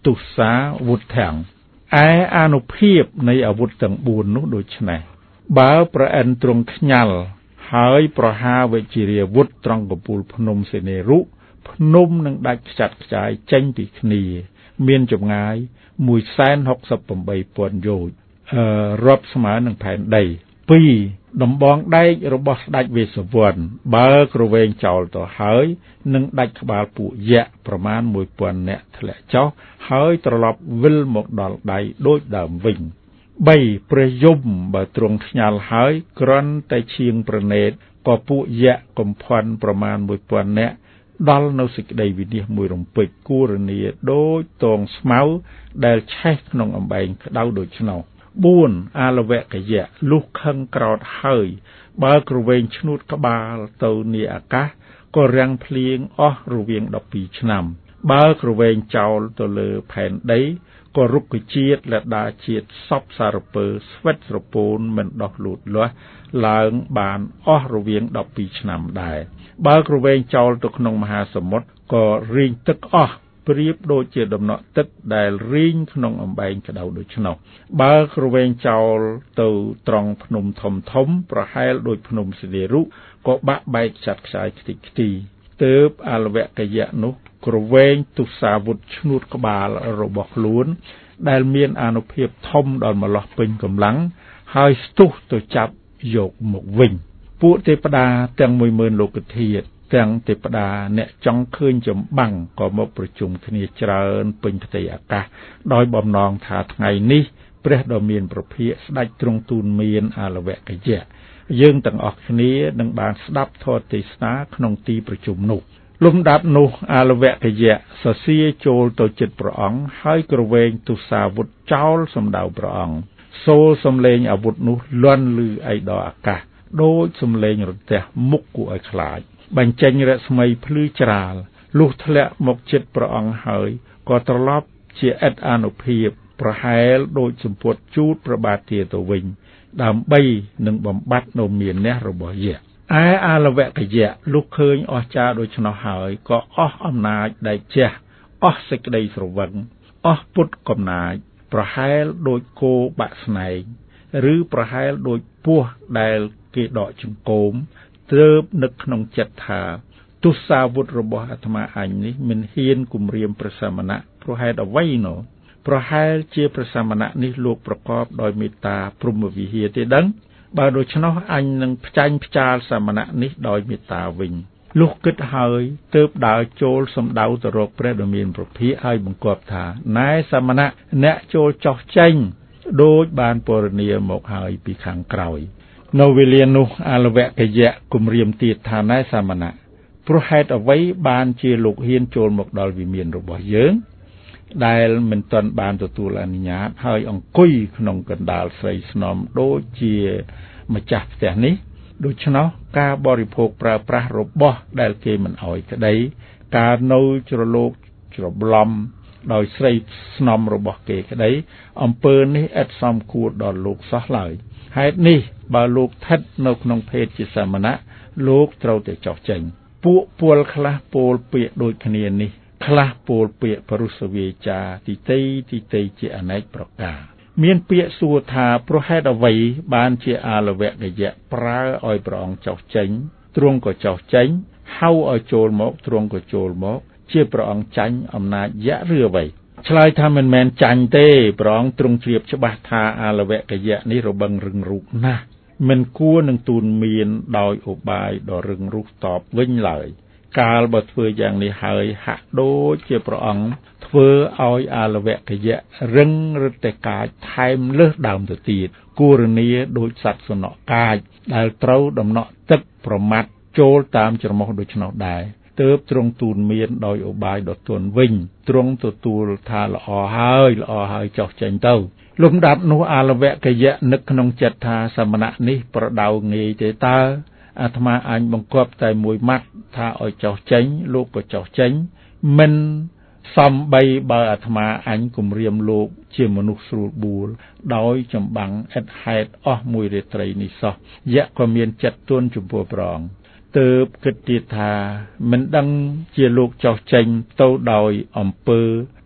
ទុសាវុធទាំងឯអានុភាពនៃអាវុធទាំងបួននោះដូចនេះបើប្រអិនទ្រង់ខ្ញាល់ហើយប្រហារវិជារាវុធត្រង់កំពូលភ្នំសេនេរុភ្នំនឹងដាច់ខ្ចាត់ខ្ចាយចេញពីគ្នាមានចម្ងាយមួយសែនហុកសិបប្រាំបីពាន់យោជន៍អឺរាប់ស្មើនឹងផែនដីពីរដំបងដែករបស់ស្ដេចវេស្សវណ្ណបើក្រវែងចោលទៅហើយនឹងដាច់ក្បាលពួកយក្សប្រមាណមួយពាន់នាក់ធ្លាក់ចុះហើយត្រឡប់វិលមកដល់ដៃដូចដើមវិញបីព្រះយមបើទ្រង់ខ្ញាល់ហើយគ្រាន់តែឈៀងប្រណេតក៏ពួកយក្សកំផាន់ប្រមាណមួយពាន់នាក់ដល់នៅសេចក្តីវិនិច្ឆ័យមួយរំពេចគូរនីដូចតងស្មៅដែលឆេះក្នុងអំបែងក្តៅដូច្នោះបួនអាលវកយៈលុះខឹងក្រោតហើយបើក្រវែងឈ្នួតក្បាលទៅនាអាកាសក៏រាំងភ្លៀងអស់រវាងដប់ពីរឆ្នាំបើក្រវែងចោលទៅលើផែនដីក៏រុក្ខជាតិและដាជាតិសពសារពើស្វិតស្រពោនមិនដោះលូតលាស់ឡើងបានអស់រវាងដប់ពីរឆ្នាំដែរបើក្រវែងចោលទៅក្នុងមហាសមុទ្រក៏រីងទឹកអស់ប្រៀបដូចជាដំណក់ទឹកដែលរីងក្នុងអំបែងក្តៅដូច្នោះបើក្រវែងចោលទៅត្រង់ភ្នំធំធំប្រហែលដូចភ្នំសេនេរុក៏បាក់បែកចាត់ខ្ចាយខ្ទេចខ្ទីទើបអាលវកយៈនោះក្រវែងទុសាវុធឈ្នួតក្បាលរបស់ខ្លួនដែលមានអានុភាពធំដល់ម្លោះពេញកម្លាំងហើយស្ទុះទៅចាប់យកមកវិញពួកទេវតាទាំងមួយម៉ឺនលោកធាតុទាំងទេវតាអ្នកចង់ឃើញចម្បាំងក៏មកប្រជុំគ្នាច្រើនពេញផ្ទៃអាកាសដោយបំណងថាថ្ងៃនេះព្រះដ៏មានប្រភាកស្ដេចទ្រង់ទូលមានអាលវកយៈយើងទាំងអស់គ្នានឹងបានស្ដាប់ធម៌ទេសនាក្នុងទីប្រជុំនោះលំដាប់នោះអាលវកយៈសរសៀរចូលទៅជិតព្រះអង្គហើយក្រវែងទុសាវុធចោលសម្ដៅព្រះអង្គសូរសំឡេងអាវុធនោះលាន់ឮឯដល់អាកាសដូចសំឡេងរន្ទះមុខគួរឲ្យខ្លាចបញ្ចេញរស្មីភ្លឺច្រាលលុះធ្លាក់មកជិតព្រះអង្គហើយក៏ត្រឡប់ជាឥតអានុភាពប្រហែលដូចសម្ពុតជូតប្របាទទាទៅវិញដើម្បីនឹងបំបត្តិនៅមានះរបស់យក្សឯអាលវកយៈលុះឃើញអស្ចារ្យដូច្នោះហើយក៏អស់អំណាចដែលជះអស់សេចក្តីស្រវឹងអស់ពុតកំណាចប្រហែលដូចគោបាក់ស្នែងឬប្រហែលដូចពស់ដែលគេដកចង្កូមទើបនឹកក្នុងចិត្តថាទុសាវុធរបស់អាត្មាអញនេះមិនហ៊ានគំរាមព្រះសមណៈព្រោះហេតុអ្វីណោប្រហែលជាព្រះសមណៈនេះលោកប្រកបដោយមេត្តាព្រហ្មវិហារទេដឹងបើដូច្នោះអញនឹងផ្ចាញ់ផ្ចាលសមណៈនេះដោយមេត្តាវិញលុះគិតហើយទើបដើរចូលសម្ដៅទៅរកព្រះដ៏មានប្រភាកហើយបង្គាប់ថាណែសមណៈអ្នកចូលចោះចេញដូចបានពរនាមកហើយពីខាងក្រោយនៅវេលានោះអាលវកយៈគំរាមទៀតថាណែសមណៈព្រោះហេតុអ្វីបានជាលោកហ៊ានចូលមកដល់វិមានរបស់យើងដែលមិនទាន់បានទទួលអនុញ្ញាតហើយអង្គុយក្នុងកណ្ដាលស្រីស្នំដូចជាម្ចាស់ផ្ទះនេះដូច្នោះការបរិភោគប្រើប្រាស់របស់ដែលគេមិនអោយក្តីការនៅជ្រលោកជ្រប្លំដោយស្រីស្នំរបស់គេក្តីអំពើនេះឥតសមគួរដល់លោកសោះឡើយហេតុនេះបើលោកស្ថិតនៅក្នុងភេទជាសាមណៈលោកត្រូវតែចោះចេញពួកពលខ្លះពោលពាក្យដូចគ្នានេះខ្លះពោលពាក្យពរុសវាចាទីតីទីតីជាអនេកប្រការមានពាក្យសួរថាព្រោះហេតុអ្វីបានជាអាលវកយៈប្រើឲ្យព្រះអង្គចោះចេញទ្រង់ក៏ចោះចេញហៅឲ្យចូលមកទ្រង់ក៏ចូលមកជាព្រះអង្គចាញ់អំណាចយៈឬអ្វីឆ្លើយថាមិនមែនចាញ់ទេព្រះអង្គទ្រង់ជ្រាបច្បាស់ថាអាលវកយៈនេះរបឹងរឹងរូសណាស់មិនគួរនឹងទូលមានដោយឧបាយដ៏រឹងរូសតបវិញឡើយកាលបើធ្វើយ៉ាងនេះហើយហាក់ដូចជាព្រះអង្គធ្វើឲ្យអាលវកយៈរឹងរឹតតែកាចថែមលើសដើមទៅទៀតគូរនីដូចសត្វសំណក់កាចដែលត្រូវដំណក់ទឹកប្រមាត់ចូលតាមច្រមុះដូច្នោះដែរទើបទ្រង់ទូលមានដោយឧបាយដ៏ទន់វិញទ្រង់ទទួលថាល្អហើយល្អហើយចោះចេញទៅលំដាប់នោះអាលវកយៈនឹកក្នុងចិត្តថាសមណៈនេះប្រដៅងាយទេតើអាត្មាអញបង្គាប់តែមួយម៉ាត់ថាឲ្យចោះចេញលោកក៏ចោះចេញមិនសំបីបើអាត្មាអញគំរាមលោកជាមនុស្សស្រួលបួលដោយចម្បាំងឥតហេតុអស់មួយរាត្រីនេះសោះយៈក៏មានចិត្តទន់ចំពោះព្រះអង្គទើបគិតទៀតថាមិនដឹងជាលោកចោះចេញទៅដោយអំពើ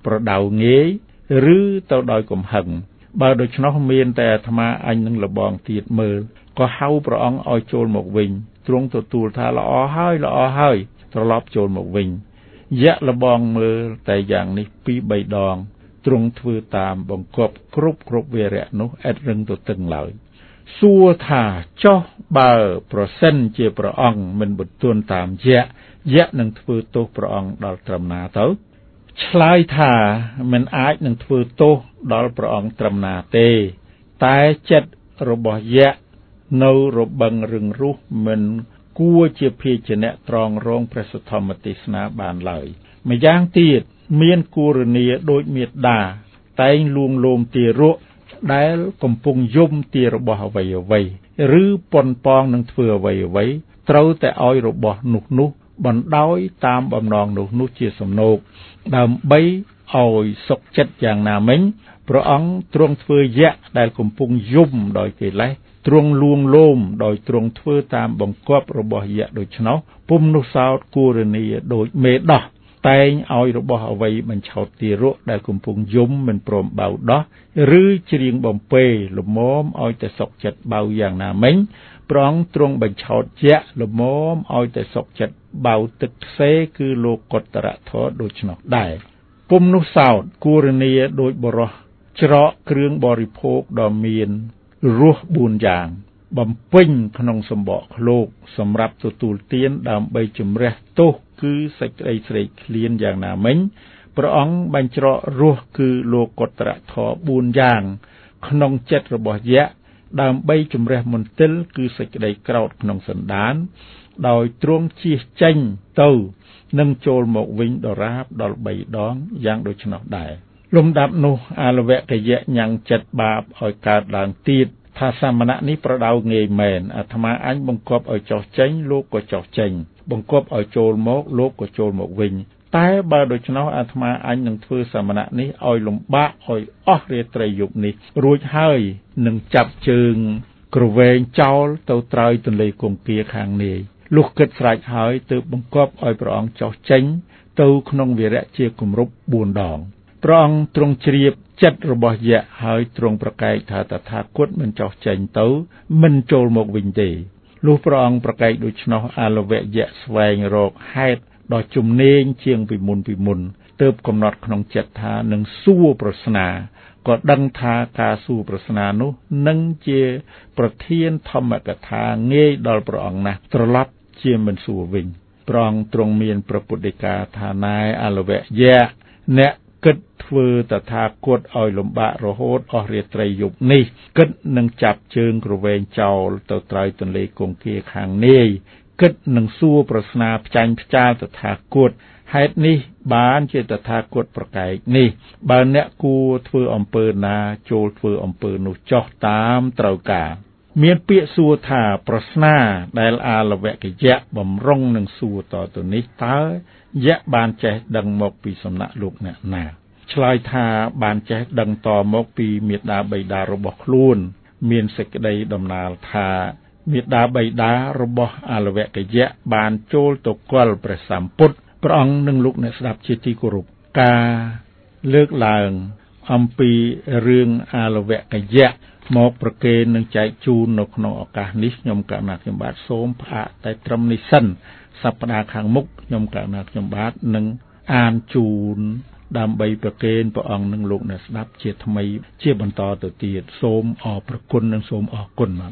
ប្រដៅងាយឬទៅដោយកំហឹងបើដូច្នោះមានតែអាត្មាអញនឹងលបងទៀតមើលក៏ហៅព្រះអង្គឲ្យចូលមកវិញទ្រង់ទទួលថាល្អហើយល្អហើយត្រឡប់ចូលមកវិញយៈលបងមើលតែយ៉ាងនេះពីរបីដងទ្រង់ធ្វើតាមបង្គាប់គ្រប់គ្រប់វេរៈនោះឥតរឹងទៅតឹងឡើយសួរថាចុះបើប្រសិនជាព្រះអង្គមិនបន្ទន់តាមយៈយៈនឹងធ្វើទោសព្រះអង្គដល់ត្រឹមណាទៅឆ្លើយថាមិនអាចនឹងធ្វើទោសដល់ព្រះអង្គត្រឹមណាទេតែចិត្តរបស់យៈនៅរបឹងរឹងរូសមិនគួរជាភាជនៈត្រង់រងព្រះសទ្ធម្មទេសនាបានឡើយម្យ៉ាងទៀតមានគូរនីដូចមេត្តាតែងលួងលោមទារកដែលកំពុងយំទារបស់អ្វីអ្វីឬប៉ុនប៉ងនឹងធ្វើអ្វីអ្វីត្រូវតែឲ្យរបស់នោះនោះបណ្ដោយតាមបំណងនោះនោះជាសំណោកដើម្បីឲ្យសុខចិត្តយ៉ាងណាមិញព្រះអង្គទ្រង់ធ្វើយៈដែលកំពុងយំដោយកិលេសទ្រង់លួងលោមដោយទ្រង់ធ្វើតាមបង្គាប់របស់យៈដូច្នោះពុំនោះសោតគូរនីដូចមេដោះតែងឲ្យរបស់អ្វីបញ្ឆោតទារកដែលកំពុងយំមិនព្រមបៅដោះឬច្រៀងបំពេលមមឲ្យតែសុខចិត្តបៅយ៉ាងណាមិញព្រះអង្គទ្រង់បញ្ឆោតយៈលមមឲ្យតែសុខចិត្តបៅទឹកផ្សេគឺលោកកតរធរដូច្នោះដែរពុំនោះសោតគូរនីដូចបរោះច្រកគ្រឿងបរិភោគដ៏មានរសបួនយ៉ាងបំពេញក្នុងសម្បកឃ្លោកសម្រាប់ទទួលទានដើម្បីជំរះទោសគឺសេចក្តីស្រេកឃ្លានយ៉ាងណាមិញព្រះអង្គបញ្ច្រករសគឺលោកកតរធរបួនយ៉ាងក្នុងចិត្តរបស់យៈដើម្បីជំរះមន្ទិលគឺសេចក្តីក្រោធក្នុងសន្តានដោយទ្រង់ជៀសចេញទៅនឹងចូលមកវិញដរាបដល់បីដងយ៉ាងដូច្នោះដែរលំដាប់នោះអាលវៈកយៈញ៉ាំងចិត្តបាបឲ្យកើតឡើងទៀតថាសាមណៈនេះប្រដៅងាយមែនអាត្មាអញបង្គាប់ឲ្យចោះចេញលោកក៏ចោះចេញបង្គាប់ឲ្យចូលមកលោកក៏ចូលមកវិញតែបើដូច្នោះអាត្មាអញនឹងធ្វើសាមណៈនេះឲ្យលំបាកឲ្យអស់រាត្រីយប់នេះរួចហើយនឹងចាប់ជើងក្រវែងចោលទៅត្រើយទន្លេគង្គាខាងនាយលុះគិតស្រេចហើយទើបបង្គាប់ឲ្យព្រះអង្គចោះចេញទៅក្នុងវីរៈជាគម្រប់បួនដងព្រះអង្គទ្រង់ជ្រាបចិត្តរបស់យៈហើយទ្រង់ប្រកែកថាតថាគតមិនចោះចេញទៅមិនចូលមកវិញទេលុះព្រះអង្គប្រកែកដូច្នោះអាលវៈយៈស្វែងរកហេតុដ៏ជំនេញជាងពីមុនពីមុនទើបកំណត់ក្នុងចិត្តថានឹងសួរប្រស្នាក៏ដឹងថាការសួរប្រស្នានោះនឹងជាប្រធានធម្មកថាងាយដល់ព្រះអង្គណាស់ត្រឡប់ជាមិនសួរវិញព្រះអង្គទ្រង់មានព្រះពុទ្ធដីកាថាណែអាលវៈយៈអ្នកគិតធ្វើតថាគតឲ្យលំបាករហូតអស់រាត្រីយប់នេះគិតនឹងចាប់ជើងក្រវែងចោលទៅត្រើយទន្លេគង្គាខាងនាយគិតនឹងសួរប្រស្នាផ្ចាញ់ផ្ចាលតថាគតហេតុនេះបានជាតថាគតប្រកែកនេះបើអ្នកគួរធ្វើអំពើណាចូលធ្វើអំពើនោះចោះតាមត្រូវការមានពាក្យសួរថាប្រស្នាដែលអាលវៈកយៈបំរុងនឹងសួរតទៅនេះតើយៈបានចេះដឹងមកពីសំណាក់លោកអ្នកណាឆ្លើយថាបានចេះដឹងតមកពីមេដាបៃតារបស់ខ្លួនមានសេចក្តីដំណាលថាមេដាបៃតារបស់អាលវៈកយៈបានចូលទៅគល់ព្រះសម្ពុទ្ធព្រះអង្គនិងលោកអ្នកស្ដាប់ជាទីគោរពការលើកឡើងអំពីរឿងអាលវៈកយៈមកប្រកេននឹងចែកជូននៅក្នុងឱកាសនេះខ្ញុំកណាខ្ញុំបាទសូមផ្អាកតែត្រឹមនេះសិនសប្តាហ៍ខាងមុខខ្ញុំកណាខ្ញុំបាទនឹងអានជូនដើម្បីប្រកេនព្រះអង្គនឹងលោកអ្នកស្ដាប់ជាថ្មីជាបន្តទៅទៀតសូមអរព្រគុណនិងសូមអរគុណបាទ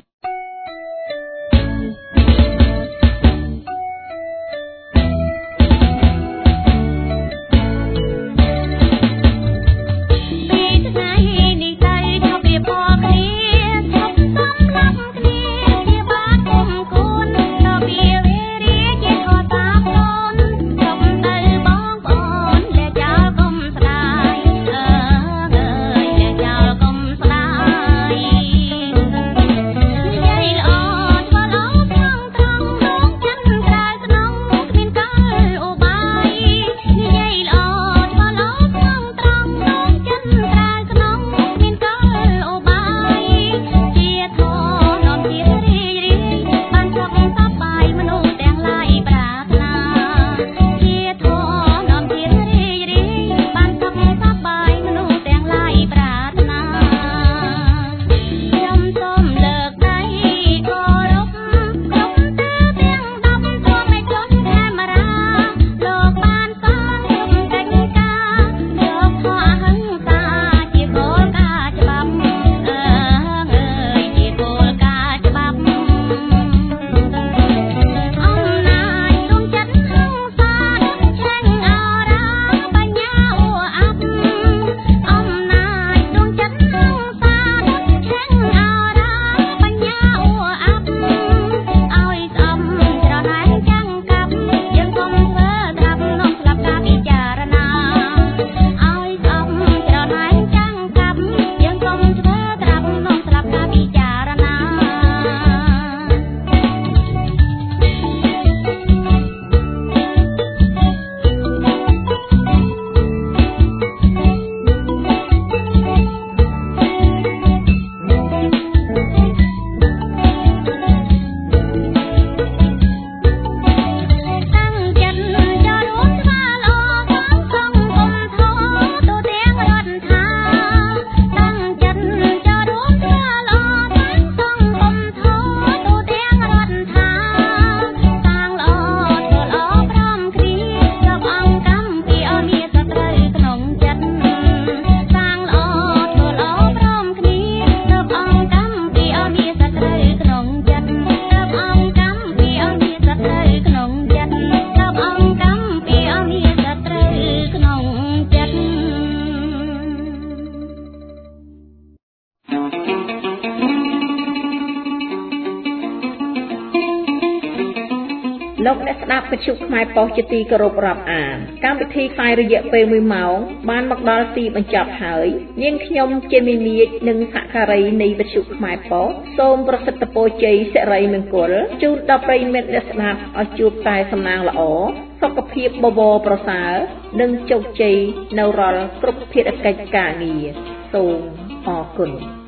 Yeah. លោកអ្នកស្ដាប់វិទ្យុខ្មែរប៉ុស្តិ៍ជាទីគោរពរាប់អានកម្មវិធីផ្សាយរយៈពេលមួយម៉ោងបានមកដល់ទីបញ្ចប់ហើយនាងខ្ញុំជាមីមៀចនិងសហការីនៃវិទ្យុខ្មែរប៉ុស្តិ៍សូមប្រសិទ្ធពរជ័យសិរីមង្គលជូនដល់ប្រិយមិត្តអ្នកស្ដាប់ឲ្យជួបតែសំណាងល្អសុខភាពបបរប្រសើរនិងជោគជ័យនៅរាល់គ្រប់ភារកិច្ចការងារសូមអរគុណ